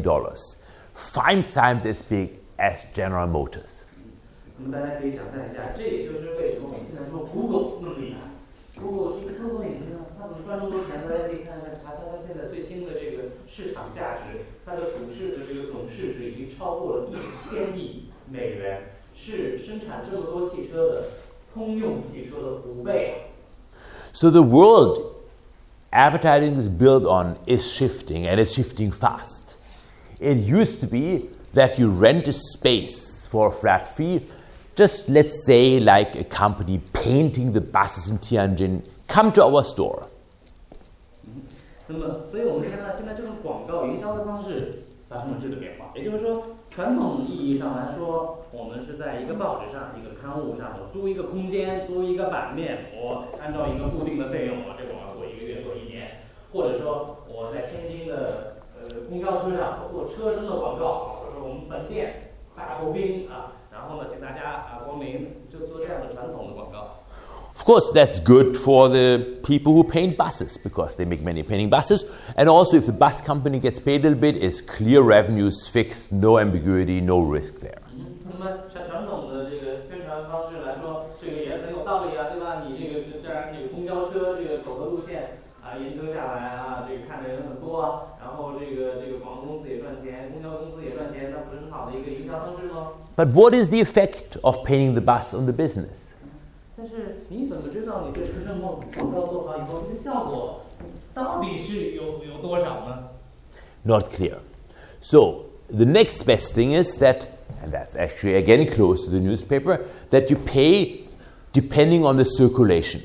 5 times as big as General Motors. 那么大家可以想象一下，这也就是为什么我们现在说 Google 那么厉害。Google 是一个搜索引擎啊，它怎么赚那么多钱？大家可以看查它现在最新的这个市场价值，它的股市的这个总市值已经超过了1000亿美元，是生产这么多汽车的通用汽车的5倍。 So the world advertising is built on is shifting, and it's shifting fast. It used to be that you rent a space for a flat fee. Just let's say like a company painting the buses in Tianjin, come to our store. 那么，所以我们看到现在这种广告营销的方式发生了质的变化。也就是说，传统意义上来说，我们是在一个报纸上、一个刊物上，我租一个空间、租一个版面，我按照一个固定的费用，我这广告做1个月、做1年，或者说我在天津的公交车上我做车身的广告，或者说我们本店大酬宾啊。然后呢，请大家光临，就做这样的传统的广告。 Of course, that's good for the people who paint buses because they make money painting buses. And also, if the bus company gets paid a little bit, it's clear revenues, fixed, no ambiguity, no risk there. 那么传统的这个宣传方式来说，这个也很有道理啊，对吧？你这个公交车这个走的路线啊，延伸下来啊，这个看的人很多啊，然后这个广告公司也赚钱。 钱，公交公司也赚钱，那不是很好的一个营销方式吗？ But what is the effect of painting the bus on the business? 但是你怎么知道你这车身广告做好以后，这个效果到底是有多少呢？ Not clear. So the next best thing is that, and that's actually again close to the newspaper, that you pay depending on the circulation.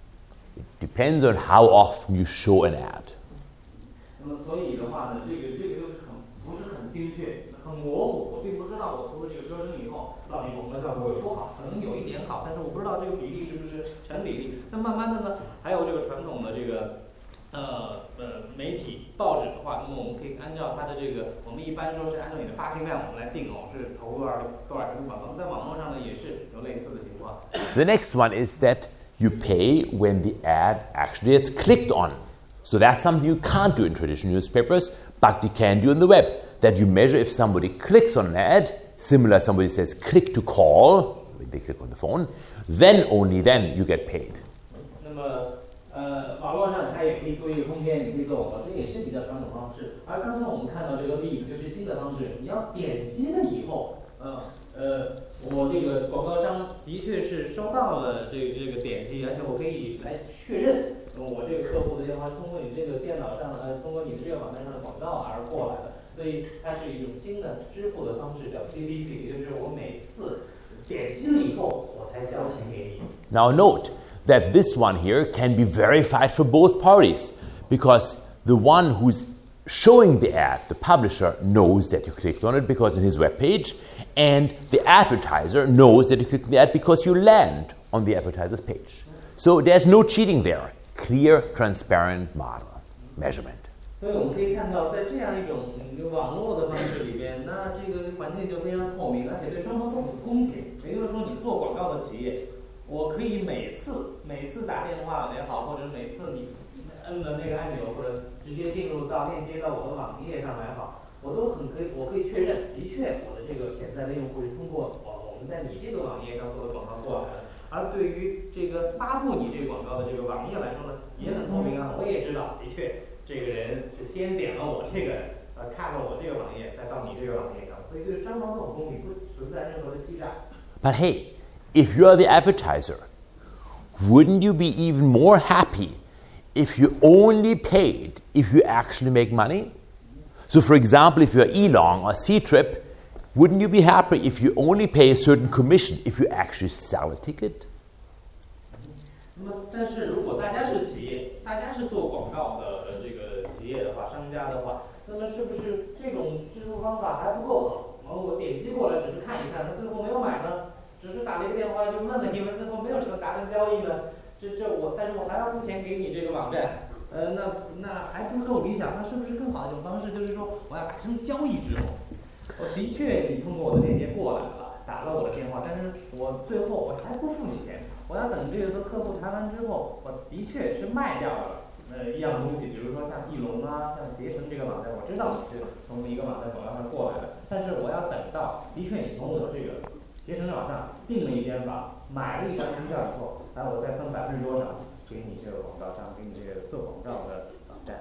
It depends on how often you show an ad. 那么所以的话呢，这个就是不是很精确，很模糊。我并不知道我涂了这个车身以后，到底广告效果有多好，可能有一点好，但是我不知道这个比例是不是成比例。那慢慢的呢，还有这个传统的这个媒体报纸的话，那么我们可以按照它的这个，我们一般说是按照你的发行量我们来定哦，是投多少钱的广告。在网络上呢也是有类似的情况。 The next one is that you pay when the ad actually gets clicked on. So that's something you can't do in traditional newspapers, but you can do on the web. That you measure if somebody clicks on an ad, similar somebody says click to call, when they click on the phone, then only then you get paid. 那么网络上它也可以做一个空间，也可以做网络，这也是比较传统方式。而刚才我们看到这个例子就是新的方式，你要点击了以后，我这个广告商的确是收到了这个点击，而且我可以来确认我这个客户的电话是通过你这个电脑上通过你的这个网站上的广告而过来的，所以它是一种新的支付的方式，叫 CPC， 也就是我每次点击了以后我才交钱给你。 Now note that this one here can be verified for both parties because the one who's showing the ad, the publisher, knows that you clicked on it because in his web page, and the advertiser knows that you clicked on the ad because you land on the advertiser's page. So there's no cheating there. Clear, transparent model measurement. 所以我们可以看到，在这样一种网络的方式里边，那这个环境就非常透明，而且对双方都很公平。也就是说，你做广告的企业，我可以每次打电话也好，或者每次你摁了那个按钮，或者直接进入到链接到我的网页上来也好，我可以确认，的确我的这个潜在的用户是通过我们在你这个网页上做的广告过来的。而对于这个发布你这个广告的这个网页来说呢，也很透明啊，我也知道，的确这个人是先点了我这个看了我这个网页，再到你这个网页上，所以对双方都很公平，不存在任何的欺诈。 But hey, if you're the advertiser, wouldn't you be even more happy if you only paid if you actually make money? So for example, if you're Elong or Ctrip, wouldn't you be happy if you only pay a certain commission if you actually sell a ticket? 那么，但是如果大家是企业，大家是做广告的这个企业的话，商家的话，那么是不是这种支付方法还不够好？我点击过来只是看一看，他最后没有买呢，只是打了一个电话就问了一问，最后没有达成交易呢？但是我还要付钱给你这个网站，那还不够理想，那是不是更好的一种方式？就是说，我要达成交易之后，我的确你通过我的链接过来了，打了我的电话，但是我最后我还不付你钱，我要等这个和客户谈完之后，我的确是卖掉了一样东西，比如说像翼龙啊，像携程这个网站，我知道你是从一个网站广告上过来的，但是我要等到的确你从我这个携程的网上订了一间房，买了一张机票以后，然后我再分多少给你这个广告商，给你这个做广告的网站。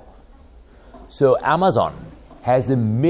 So Amazon has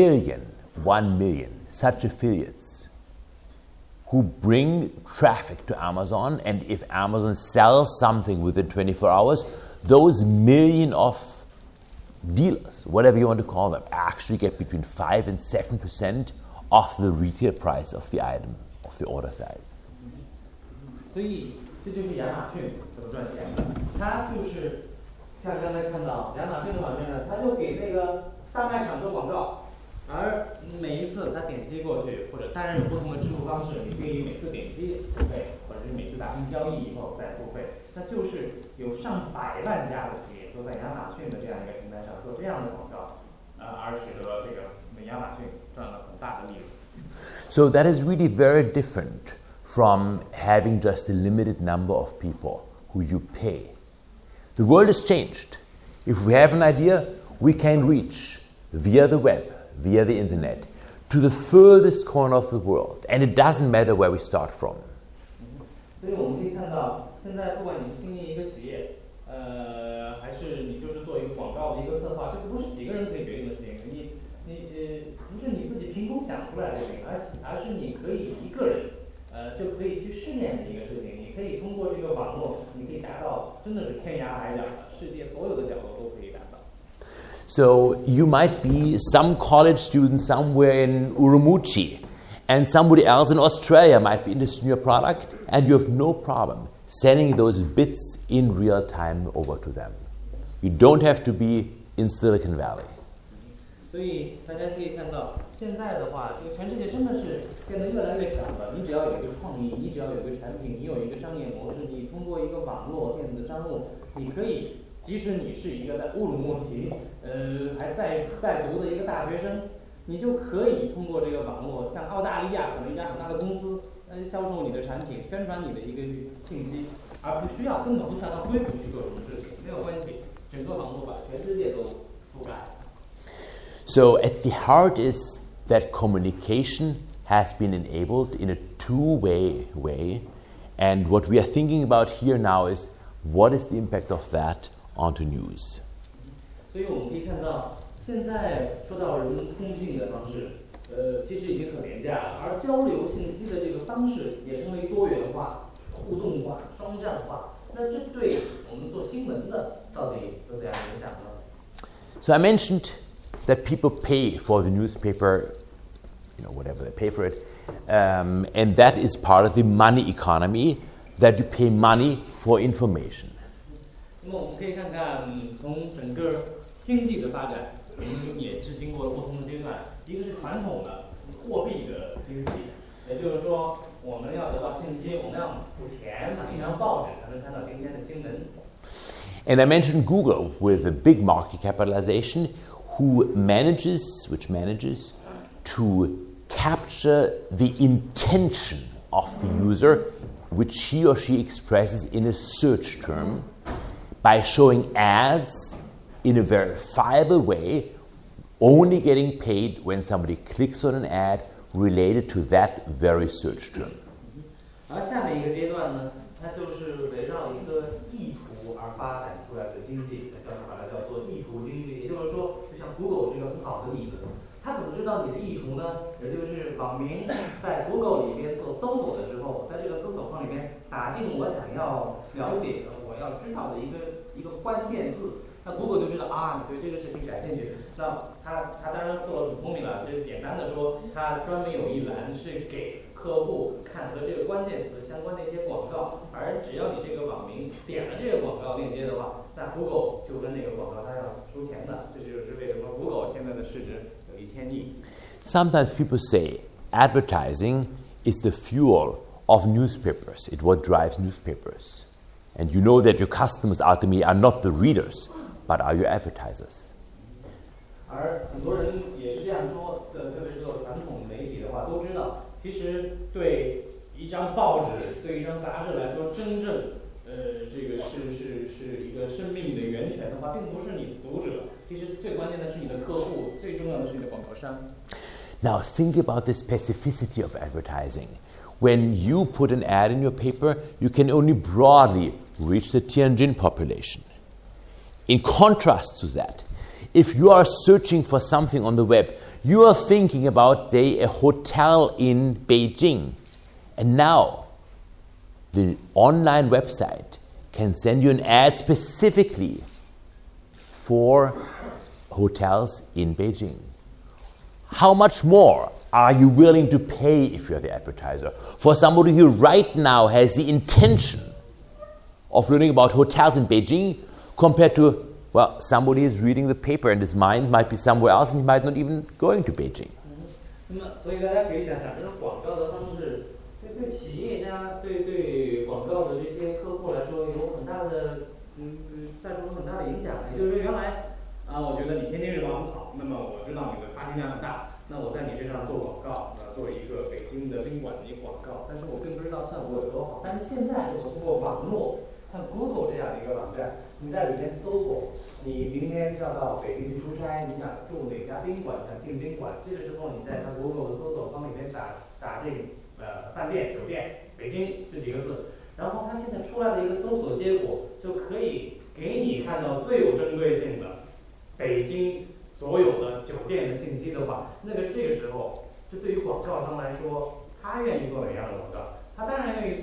1 million such affiliates who bring traffic to Amazon, and if Amazon sells something within 24 hours, those million of dealers, whatever you want to call them, actually get between 5 and 7% of the retail price of the item, of the order size. 所以这就是亚马逊怎么赚钱的，它就是像刚才看到亚马逊的网站呢，它就给那个大卖场做广告，而每一次他点击过去，或者当然有不同的支付方式，你可以每次点击付费，或者是每次达成交易以后再付费，那就是有上百万家的企业都在亚马逊的这样一个平台上做这样的广告，而使得这个亚马逊赚了很大的利润。 So that is really very different from having just a limited number of people who you pay. The world has changed. If we have an idea, we can reach via the web, via the internet, to the furthest corner of the world. And it doesn't matter where we start from. 所以我们可以看到，现在不管你是经营一个企业，还是你就是做一个广告的一个策划，这个不是几个人可以决定的事情。你不是天涯海角的，世界所有的角落都可以达到。 So you might be some college student somewhere in Urumqi, and somebody else in Australia might be interested in your product, and you have no problem sending those bits in real time over to them. You don't have to be in Silicon Valley. 所以大家可以看到，现在的话，这个全世界真的是变得越来越小了。你只要有一个创意，你只要有一个产品，你有一个商业模式，你通过一个网络电子商务，你可以，即使你是一个在乌鲁木齐，还在读的一个大学生，你就可以通过这个网络，像澳大利亚可能一家很大的公司，销售你的产品，宣传你的一个信息，而根本不需要到硅谷去做什么事情，没有关系，整个网络把全世界都覆盖。 So at the heart is that communication has been enabled in a two-way way, and what we are thinking about here now is what is the impact of that onto news. 所以我们可以看到，现在说到人通信的方式，其实已经很廉价了，而交流信息的这个方式也成为多元化、互动化、双向化。那这对我们做新闻的到底有怎样的影响呢？ So I mentioned that people pay for the newspaper, whatever they pay for it, and that is part of the money economy, that you pay money for information. 那么我们可以看看，从整个经济的发展，也是经过了不同的阶段。一个是传统的货币的经济，也就是说，我们要得到信息，我们要付钱买一张报纸才能看到今天的新闻。 And I mentioned Google with a big market capitalization, which manages to capture the intention of the user, which he or she expresses in a search term, by showing ads in a verifiable way, only getting paid when somebody clicks on an ad related to that very search term. 而下面一个阶段呢，它就是围绕一个意图而发展出来的经济，把它叫做意图经济。也就是说，就像 Google 是一个很好的例子，它怎么知道你的意图呢？也就是网民在 Google 里边做搜索的时候，在这个搜索框里边打进我想要了解的、我要知道的一个关键字，那 Google 就知道啊，你对这个事情感兴趣。那它当然做得很聪明了，就是简单的说，它专门有一栏是给客户看和这个关键词相关的一些广告，而只要你这个网民点了这个广告链接的话，那 Google 就跟那个广告它要收钱的。这就是为什么 Google 现在的市值有1000亿。 Sometimes people say advertising is the fuel of newspapers. It's what drives newspapers. And you know that your customers ultimately are not the readers, but are your advertisers. 而很多人也是这样说的，特别是做传统媒体的话，都知道，其实对一张报纸、对一张杂志来说，真正这个是一个生命的源泉的话，并不是你的读者，其实最关键的是你的客户，最重要的是你的广告商。 Now think about the specificity of advertising. When you put an ad in your paper, you can only broadly reach the Tianjin population. In contrast to that, if you are searching for something on the web, you are thinking about, say, a hotel in Beijing. And now, the online website can send you an ad specifically for hotels in Beijing. How much more are you willing to pay if you're the advertiser for somebody who right now has the intention of learning about hotels in Beijing compared to, well, somebody is reading the paper and his mind might be somewhere else and he might not even going to Beijing. 那么，所以大家可以想想，这种广告的方式，对企业家、对广告的这些客户来说，有很大的造成很大的影响。也就是说，原来我觉得你天津日报很好，那么我知道你的发行量很大，那我在你身上做广告，做一个北京的宾馆的一个广告，但是我并不知道效果有多好。但是现在，我通过网络，像 Google 这样的一个网站，你在里面搜索。你明天要到北京去出差，你想住哪家宾馆？想订宾馆，这个时候你在它 Google 的搜索框里面打这饭店、酒店、北京这几个字，然后它现在出来的一个搜索结果就可以给你看到最有针对性的北京所有的酒店的信息的话，这个时候，就对于广告商来说，他愿意做哪样的广告？他当然愿意做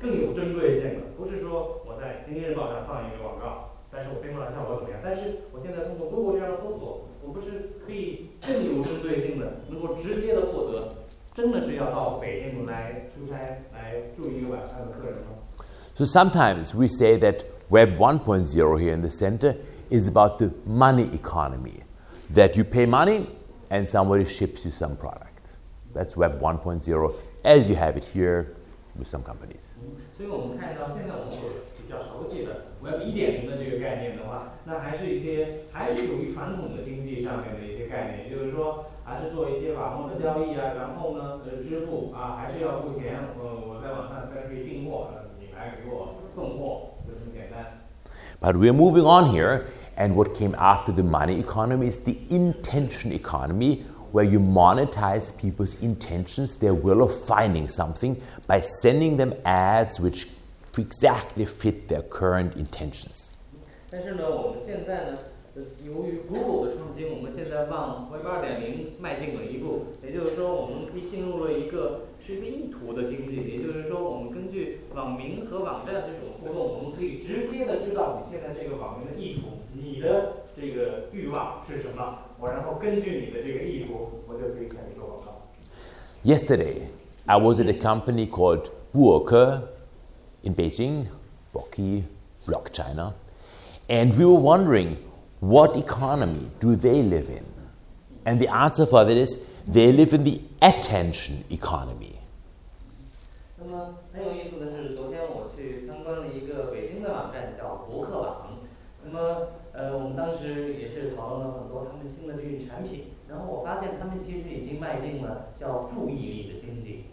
更有针对性的，不是说我在《经济日报》上放一个广告，但是我并不知道效果怎么样。但是我现在通过 Google 这样的搜索，我不是可以更有针对性的，能够直接的获得，真的是要到北京来出差来住一个晚上的客人吗？ So sometimes we say that Web 1.0 here in the center is about the money economy, that you pay money and somebody ships you some product. That's Web 1.0 as you have it here with some companies. 所以我们看到现在我们所比较熟悉的 Web 1.0的这个概念的话，那还是属于传统的经济上面的一些概念，也就是说还是做一些网络的交易啊，然后呢支付啊，还是要付钱，我在网上才可以订货，你来给我送货，就这么简单。 But we're moving on here, and what came after the money economy is the intention economy, where you monetize people's intentions, their will of finding something, by sending them ads which exactly fit their current intentions. 但是呢，我们现在呢，由于 Google 的创新，我们现在往 Web 2.0迈进了一步，也就是说，我们可以进入了一个意图的经济，也就是说，我们根据网民和网站这种互动，我们可以直接的知道你现在这个网民的意图，你的这个欲望是什么，然后根据你的这个意图，我就可以向你做广告。 Yesterday, I was at a company called Burke in Beijing, Boki, Block China, and we were wondering, what economy do they live in? And the answer for that is, they live in the attention economy. 那么很有意思的是，昨天我去参观了一个北京的网站，叫博客网。那么我们当时也是讨论了很多他们新的这个产品，然后我发现他们其实已经迈进了叫注意力的经济。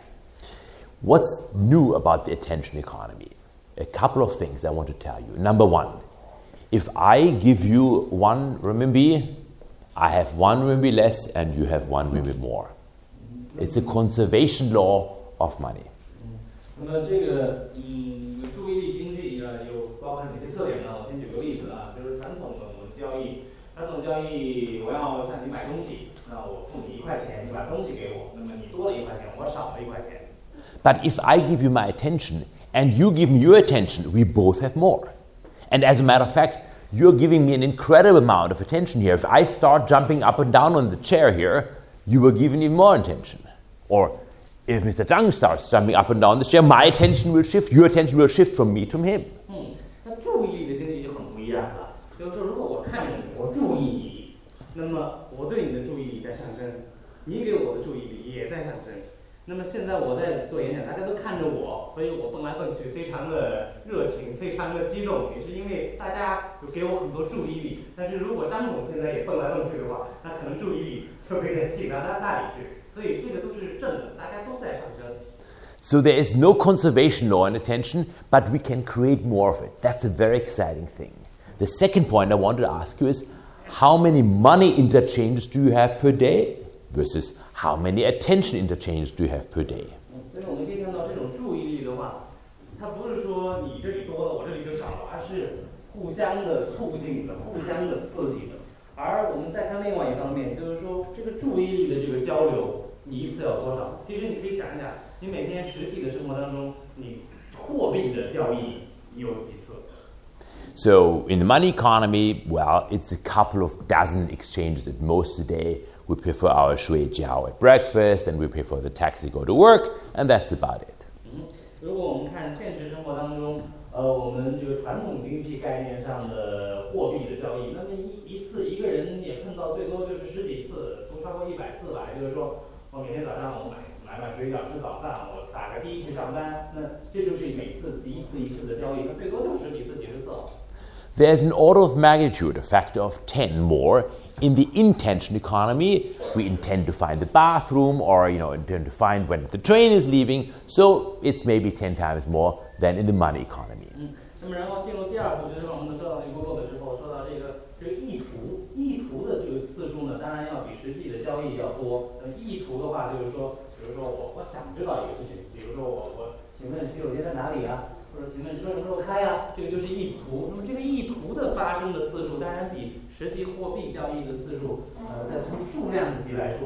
What's new about the attention economy? A couple of things I want to tell you. Number one, if I give you 1 renminbi, I have 1 renminbi less and you have 1 renminbi more. It's a conservation law of money. 那么这个注意力经济有包含哪些特点呢？我先举个例子啊，就是传统的我们交易，我要向你买东西，那我付你1块钱，你把东西给我，那么你多了1块钱，我少了1块钱。 But if I give you my attention and you give me your attention, we both have more. And as a matter of fact, you're giving me an incredible amount of attention here. If I start jumping up and down on the chair here, you will give me more attention. Or if Mr. Zhang starts jumping up and down the chair, my attention will shift, your attention will shift from me to him. 那注意力的经济就很不一样了。就是说，如果我看着你，我注意你，那么我对你的注意力在上升，你给我的注意力也在上升。那么现在我在做演讲，大家都看着我，所以我蹦来蹦去，非常的热情，非常的激动，也是因为大家给我很多注意力。但是如果张总现在也蹦来蹦去的话，那可能注意力就被吸引到他那里去。所以这个都是正的，大家都在上升。 So there is no conservation law in attention, but we can create more of it. That's a very exciting thing. The second point I want to ask you is, how many money interchanges do you have per day versus how many attention interchanges do you have per day? 所以我们可以看到，这种注意力的话，它不是说你这里多了，我这里就少了，而是互相的促进的、互相的刺激的。而我们再看另外一方面，就是说这个注意力的这个交流，你一次要多少？其实你可以想一想，你每天实际的生活当中，你货币的交易有几次？ So in the money economy, well, it's a couple of dozen exchanges at most a day. We pay for our shui jiao at breakfast, and we pay for the taxi to go to work, and that's about it. 如果我们看现实生活当中，我们这个传统经济概念上的货币的交易，那么一个人也碰到最多就是10几次，不超过100次吧。也就是说，我每天早上我买水饺吃早饭，我打个的去上班，那这就是每次一次的交易，那最多就10几次、几十次。 There's an order of magnitude, a factor of 10 more. In the intention economy, we intend to find the bathroom or, intend to find when the train is leaving. So it's maybe 10 times more than in the money economy. 那么然后进入第二步，就是我们说到这个 Google 的时候，说到这个意图的这个次数呢，当然要比实际的交易要多。意图的话，就是说，比如说我想知道一个事情，比如说我请问洗手间在哪里啊？或者请问车什么时候开呀？这个就是意图。那么这个意图的发生的次数，当然比实际货币交易的次数，在从数量级来说，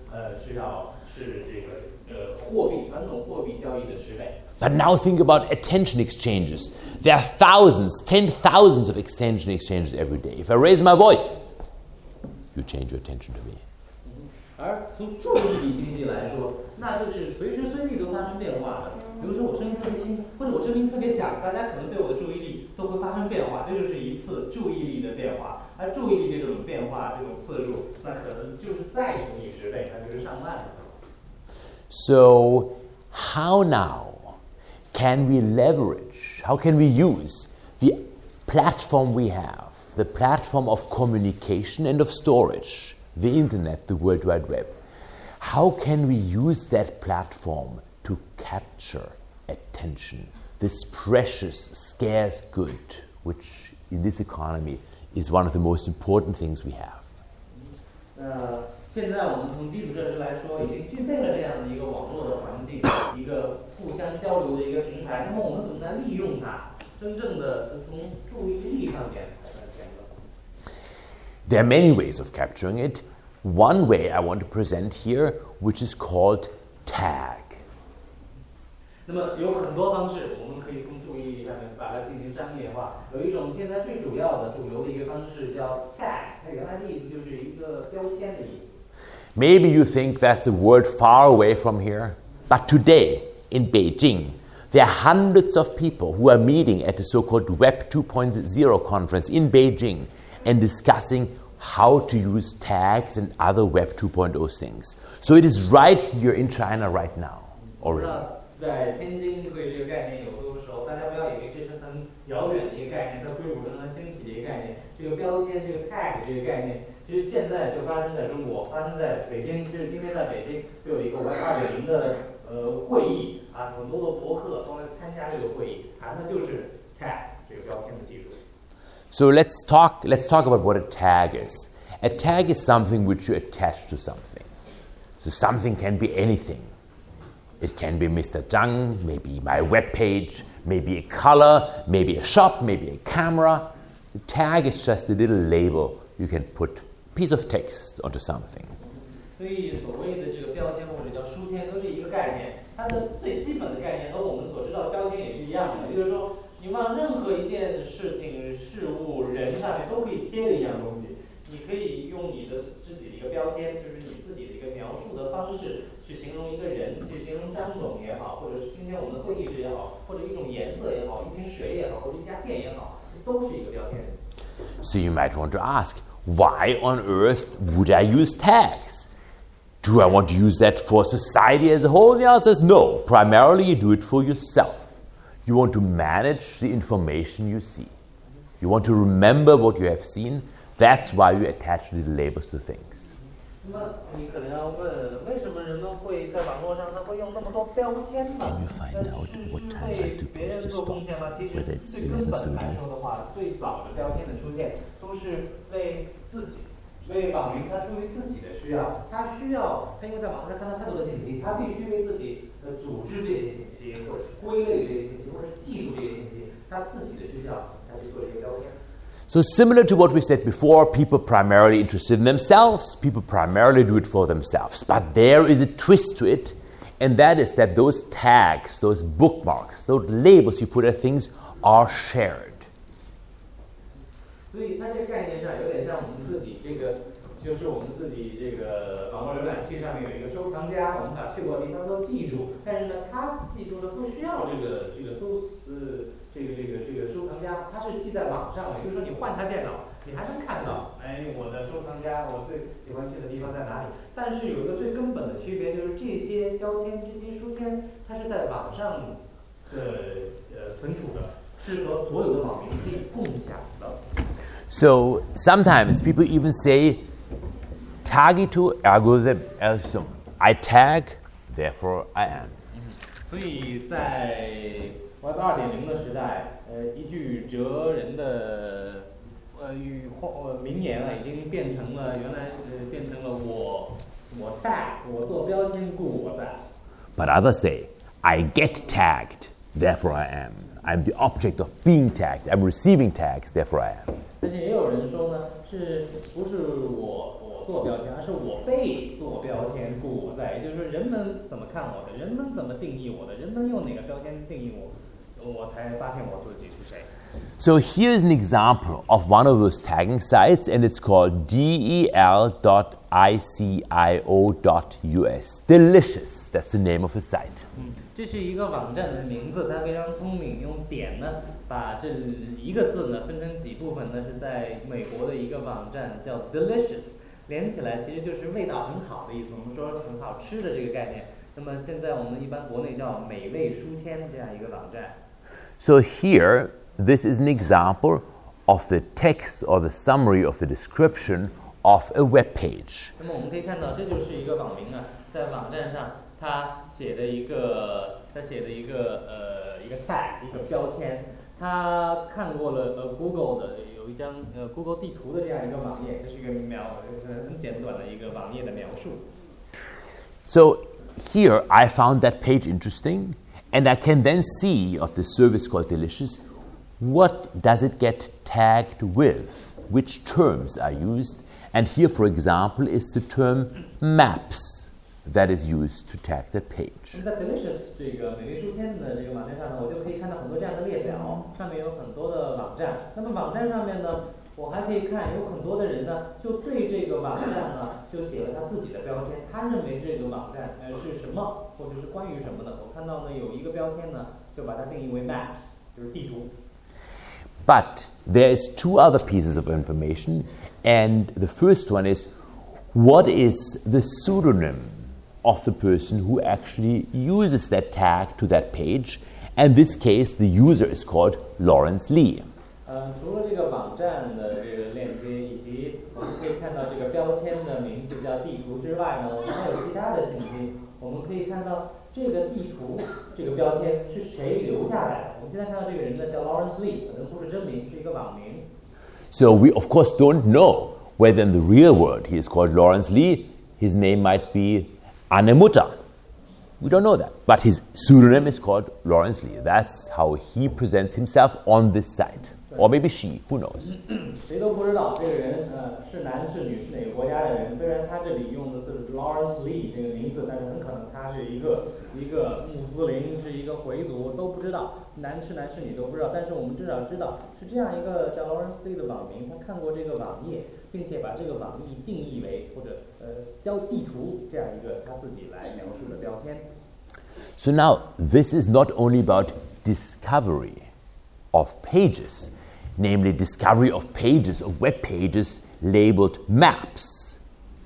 是这个传统货币交易的10倍。 But now think about attention exchanges. There are thousands, 10,000s of attention exchanges every day. If I raise my voice, you change your attention to me. 而从注意力经济来说，那就是随时随地都发生变化的。比如说我声音特别轻，或者我声音特别响，大家可能对我的注意力都会发生变化，这就是一次注意力的变化。而注意力这种变化，这种次数，那可能就是再乘以10倍，那就是上万次。 So, how now can we leverage, how can we use the platform we have, the platform of communication and of storage, the internet, the World Wide Web? How can we use that platform to capture attention, this precious, scarce good, which in this economy is one of the most important things we have? 现在我们从基础设施来说，已经具备了这样的一个网络的环境，一个互相交流的一个平台。那么我们怎么来利用它，真正的从注意力上面来赚钱呢？ There are many ways of capturing it. One way I want to present here, which is called tag. 那么有很多方式，我们可以从注意力上面把它进行商业化。有一种现在最主要的、主流的一个方式叫 tag， 它原来的意思就是一个标签的意思。 Maybe you think that's a word far away from here, but today in Beijing, there are hundreds of people who are meeting at the so-called Web 2.0 conference in Beijing and discussing how to use tags and other Web 2.0 things. So it is right here in China right now already. 在天津对这个概念有多熟，大家不要以为这是很遥远的一个概念，在硅谷正在兴起的一个概念。这个标签，这个 tag 这个概念，其实现在就发生在中国，发生在北京。就是今天在北京就有一个 Web 2.0的会议啊，很多的博客都来参加这个会议，谈的就是 tag 这个标签的技术。 So let's talk about what a tag is. A tag is something which you attach to something. So something can be anything. It can be Mr. Zhang, maybe my web page, maybe a color, maybe a shop, maybe a camera. The tag is just a little label you can put a piece of text onto something. 所以所谓的这个标签或者叫书签都是一个概念，它的最基本的概念和我们所知道的标签也是一样的，就是说你往任何一件事情、事物、人上面都可以贴的一样东西。你可以用你的自己的一个标签，就是你自己的一个描述的方式，去形容一个人，去形容张总也好，或者是今天我们的会议室也好，或者一种颜色也好，一瓶水也好，或者一家店也好，都是一个标签。 So you might want to ask, why on earth would I use tags? Do I want to use that for society as a whole? The answer is no. Primarily you do it for yourself. You want to manage the information you see. You want to remember what you have seen. That's why you attach little labels to things. 那么你可能要问，为什么人们会在网络上他会用那么多标签呢？是为别人做贡献吗？其实最根本来说的话，最早的标签的出现都是为自己，为网民他出于自己的需要，他因为在网上看到太多的信息，他必须为自己组织这些信息，或者是归类这些信息，或者是记住这些信息，他自己的需要，他去做这个标签。 So similar to what we said before, people primarily interested in themselves, people primarily do it for themselves. But there is a twist to it, and that is that those tags, those bookmarks, those labels you put at things are shared. 所以它这个概念上有点像我们自己这个，就是我们自己这个网络浏览器上面有一个收藏夹，我们把去过的地方都记住，但是呢，它记住的不需要这个收藏夹，它是记在网上的。就是说你换台电脑，你还能看到，我的收藏夹，我最喜欢去的地方在哪里？但是有一个最根本的区别，就是这些标签、这些书签，它是在网上存储的，是和所有的网民可以共享的。 So sometimes people even say, "Tagito ergo sum." I tag, therefore I am. 所以在 Web 2.0的时代，一句哲人的名言啊，已经变成了我 tag， 我做标签故我在。 But others say, "I get tagged, therefore I am." I'm the object of being tagged. I'm receiving tags, therefore I am. 但是也有人说呢，是不是我做标签，而是我被做标签，故我在。也就是说，人们怎么看我的，人们怎么定义我的，人们用哪个标签定义我，我才发现我自己是谁。 So here's an example of one of those tagging sites, and it's called del.icio.us. Delicious, that's the name of the site. 这是一个网站的名字，它非常聪明，用点呢把这一个字呢分成几部分呢，是在美国的一个网站叫 Delicious， 连起来其实就是味道很好的意思。我们说很好吃的这个概念。那么现在我们一般国内叫美味书签这样一个网站。 So here, this is an example of the text or the summary of the description of a web page. 那么我们可以看到，这就是一个网名啊，在网站上他写的一个 tag 一个标签。他看过了Google 的有一张Google 地图的这样一个网页，这是一个很简短的一个网页的描述。 So here I found that page interesting, and I can then see of the service called Delicious, what does it get tagged with? Which terms are used? And here, for example, is the term maps that is used to tag the page. 在 Delicious 这个美味书签的这个网站上呢，我就可以看到很多这样的列表，上面有很多的网站。那么网站上面呢，我还可以看有很多的人呢，就对这个网站呢，就写了他自己的标签。他认为这个网站是什么，或者是关于什么的。我看到呢有一个标签呢，就把它定义为 maps， 就是地图。 But there's two other pieces of information, and the first one is, what is the pseudonym of the person who actually uses that tag to that page? And in this case, the user is called Lawrence Lee. 除了这个网站的这个链接，以及我们可以看到这个标签的名字叫地图之外呢，我们还有其他的信息。我们可以看到这个地图这个标签是谁留下来的。我们现在看到这个人呢叫 Lawrence Lee， 可能不是真名，是一个网名。 So we of course don't know whether in the real world he is called Lawrence Lee. His name might be Anne Mutter. We don't know that. But his pseudonym is called Lawrence Lee. That's how he presents himself on this site. Or maybe she, who knows? 谁都不知道这个人是男是女是哪个国家的人。虽然他这里用的是 Lawrence Lee 这个名字，但是很可能他是一个穆斯林，是一个回族，都不知道，男是女都不知道。但是我们至少知道是这样一个叫 Lawrence Lee 的网名，他看过这个网页，并且把这个网页定义为或者标地图这样一个他自己来描述的标签。 So now this is not only about discovery of pages, namely discovery of pages, of web pages labeled maps,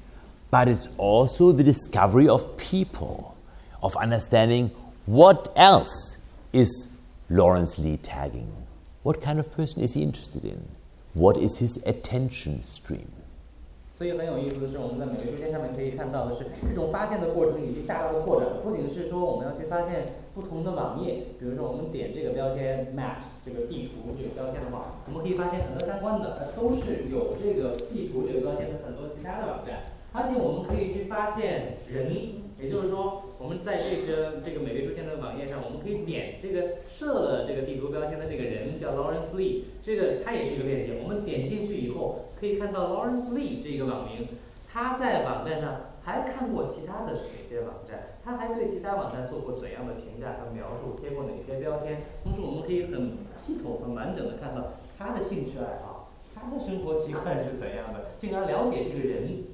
but it's also the discovery of people, of understanding what else is Lawrence Lee tagging. What kind of person is he interested in? What is his attention stream? 所以很有意思的是，我们在美味书签上面可以看到的是这种发现的过程以及大大的扩展。不仅是说我们要去发现不同的网页，比如说我们点这个标签 maps 这个地图这个标签的话，我们可以发现很多相关的，都是有这个地图这个标签的很多其他的网站。而且我们可以去发现人，也就是说，我们在这个美味书签的网页上，我们可以点这个设了这个地图标签的这个人叫 Lawrence Lee， 这个他也是一个链接。我们点进去以后，可以看到 Lawrence Lee 这个网名，他在网站上还看过其他的哪些网站，他还对其他网站做过怎样的评价和描述，贴过哪些标签。同时，我们可以很系统、很完整的看到他的兴趣爱好，他的生活习惯是怎样的，进而了解这个人。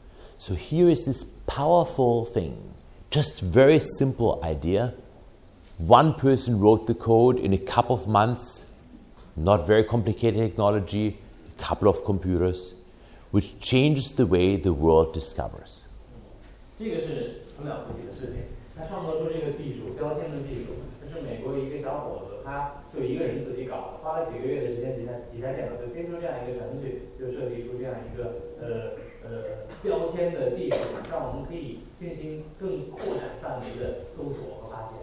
So here is this powerful thing, just very simple idea. One person wrote the code in a couple of months, not very complicated technology, a couple of computers, which changes the way the world discovers. 这个是很了不起的事情。他创造出这个技术，标签的技术，这是美国一个小伙子，他就一个人自己搞的，花了几个月的时间，几台电脑就编出这样一个程序，就设计出这样一个标签的技术，让我们可以进行更扩展范围的搜索和发现。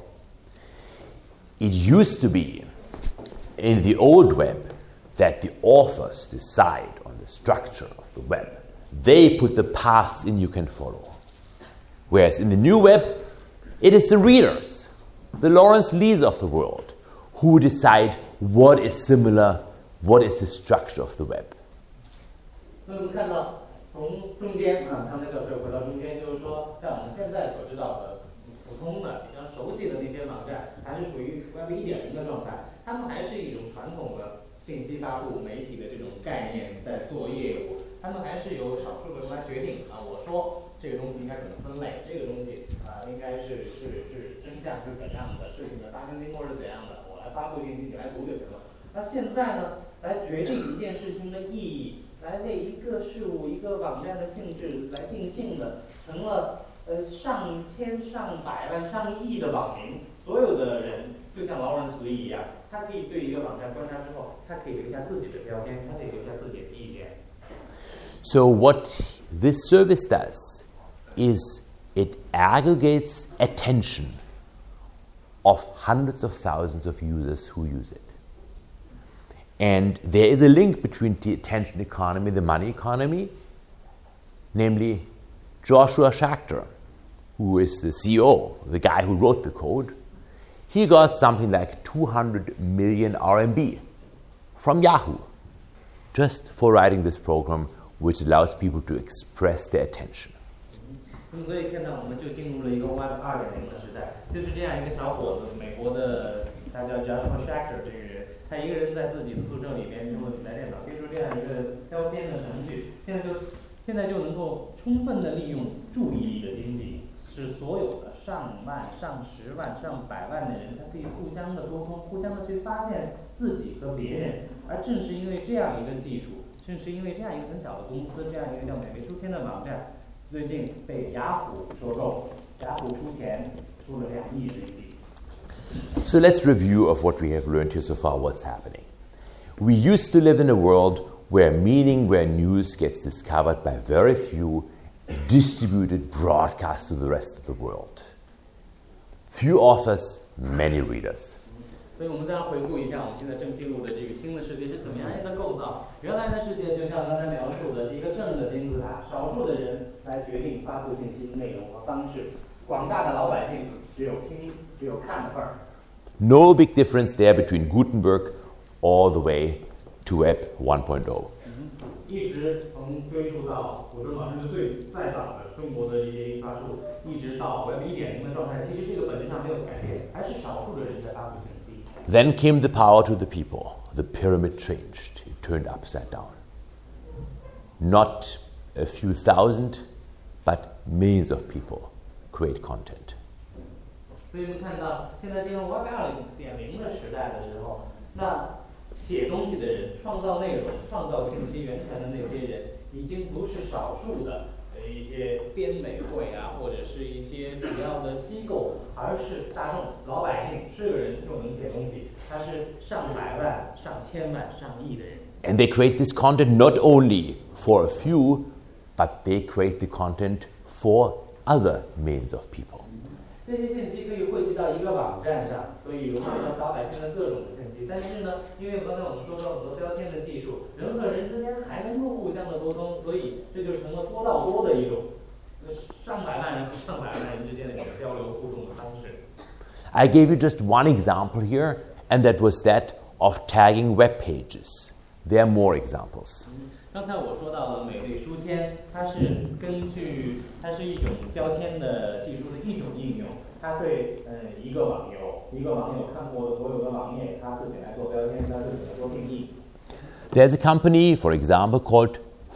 It used to be in the old web that the authors decide on the structure of the web. They put the paths in you can follow. Whereas in the new web, it is the readers, the Lawrence Lees of the world, who decide what is similar, what is the structure of the web. 那我们看到， 从中间啊，刚才教授回到中间，就是说，在我们现在所知道的普通的、比较熟悉的那些网站，还是属于 Web 1.0的状态，它们还是一种传统的信息发布媒体的这种概念在做业务，他们还是由少数的人来决定啊，我说这个东西应该怎么分类，这个东西应该是真相是怎样的，事情的发生经过是怎样的，我来发布信息，你来读就行了。那现在呢，来决定一件事情的意义，来为一个事物、一个网站的性质来定性的，成了上千、上百万、上亿的网民，所有的人就像劳伦斯一样，他可以对一个网站观察之后，他可以留下自己的标签，他可以留下自己的意见。 So what this service does is it aggregates attention of hundreds of thousands of users who use it. And there is a link between the attention economy and the money economy, namely Joshua Schachter, who is the CEO, the guy who wrote the code. He got something like 200 million RMB from Yahoo just for writing this program, which allows people to express their attention. 所以看到我们就进入了一个 Web 2.0的时代，就是这样一个小伙子，美国的他叫 Joshua Schachter 这个人，他一个人在自己的宿舍里面用了几台电脑，编出这样一个标签的程序，现在就能够充分的利用注意力的经济，使所有的上万、上十万、上百万的人，他可以互相的沟通，互相的去发现自己和别人。而正是因为这样一个技术，正是因为这样一个很小的公司，这样一个叫美味书签的网站，最近被雅虎收购，雅虎出钱出了2亿人民币。 So let's review of what we have learned here so far, what's happening. We used to live in a world where news gets discovered by very few, distributed, broadcast to the rest of the world. Few authors, many readers. 所以我们再来回顾一下，我们现在正进入的这个新的世界是怎么样一个构造。原来的世界就像刚才描述的一个正的金字塔，少数的人来决定发布信息内容和方式，广大的老百姓只有听只有看的份儿。 No big difference there between Gutenberg all the way to Web 1.0. 一直从追溯到古顿老师最早的中国的一些发出，一直到 Web 1.0的状态，其实这个本质上没有改变，还是少数的人在发布信息。 Then came the power to the people. The pyramid changed. It turned upside down. Not a few thousand, but millions of people create content. 所以我们看到，现在进入 Web 2.0的时代的时候，那写东西的人、创造内容、创造信息源泉的那些人，已经不是少数的一些编委会啊，或者是一些主要的机构，而是大众老百姓，是个人就能写东西，他是上百万、上千万、上亿的人。 And they create this content not only for a few, but they create the content for other millions of people. 这些信息可以汇集到一个网站上，所以融合了老百姓的各种的信息。但是呢，因为刚才我们说到很多标签的技术，人和人之间还能够互相的沟通，所以这就成了多到多的一种上百万人和上百万人之间的一种交流互动的方式。 I gave you just one example here, and that was that of tagging web pages. There are more examples. 刚才我说到了美味书签，它是一种标签的技术的一种应用，它对一个网友看过的所有的网页，他自己来做标签，他自己来做定义。 There's a company, for example, called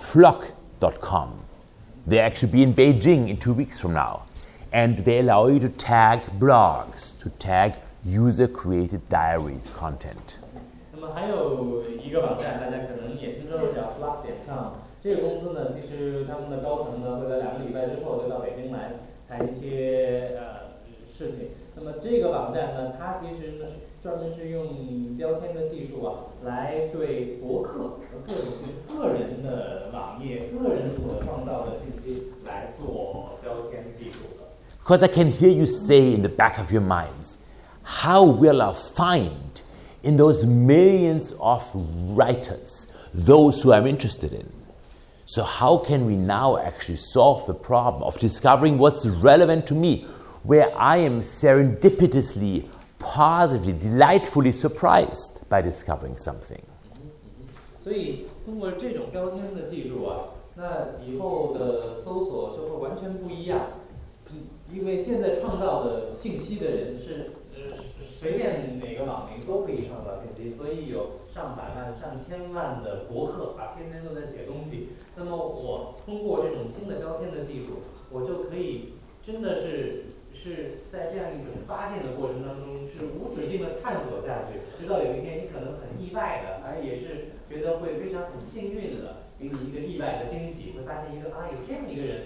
Flock.com. They actually be in Beijing in 2 weeks from now. And they allow you to tag blogs, to tag user-created diaries content. 那么还有一个网站，大家可能也听说过，叫 Flock.com。这个公司呢，其实他们的高层呢会在2个礼拜之后就到北京来谈一些事情。那么这个网站呢，它其实呢是专门是用标签的技术啊，来对博客和各种个人的网页、个人所创造的信息来做标签技术的。 Because I can hear you say in the back of your minds, how will I find in those millions of writers those who I'm interested in? So how can we now actually solve the problem of discovering what's relevant to me, where I am serendipitously, positively, delightfully surprised by discovering something? 所以通过这种标签的技术啊， 那以后的搜索就会完全不一样。因为现在创造的信息的人是随便哪个网民都可以创造信息，所以有上百万、上千万的博客啊，天天都在写东西。那么我通过这种新的标签的技术，我就可以真的是在这样一种发现的过程当中，是无止境的探索下去，直到有一天你可能很意外的，而也是觉得会非常很幸运的，给你一个意外的惊喜，会发现一个有这样一个人。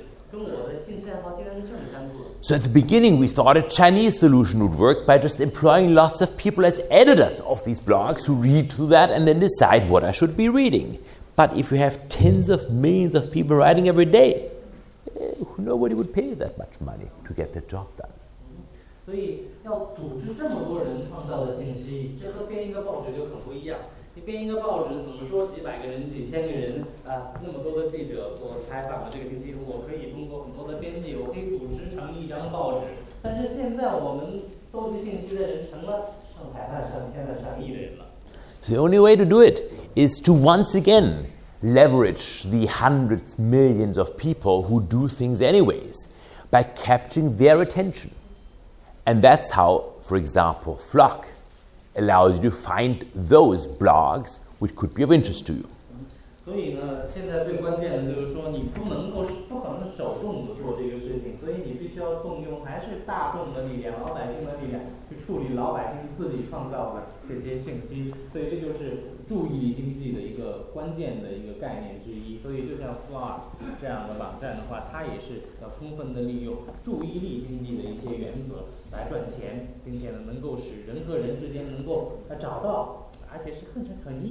So at the beginning we thought a Chinese solution would work by just employing lots of people as editors of these blogs who read through that and then decide what I should be reading. But if you have tens of millions of people writing every day, nobody would pay that much money to get the job done. 所以要组织这么多人创造的信息，这和编一个报纸就很不一样。你编一个报纸，怎么说几百个人、几千个人啊，那么多的记者所采访的这个信息，我可以通过很多的编辑，我可以组织成一张报纸。但是现在我们搜集信息的人成了上百万、上千万、上亿的人了。 The only way to do it is to once again leverage the hundreds, millions of people who do things anyways by capturing their attention. And that's how, for example, Flock allows you to find those blogs which could be of interest to you. 所以呢，现在最关键的就是说，你不可能手动的做这个事情，所以你必须要动用还是大众的力量、老百姓的力量去处理老百姓自己创造的这些信息。所以这就是注意力经济的一个关键的一个概念之一。所以就像 Flock 这样的网站的话，它也是要充分的利用注意力经济的一些原则来赚钱，并且呢，能够使人和人之间能够找到，而且是很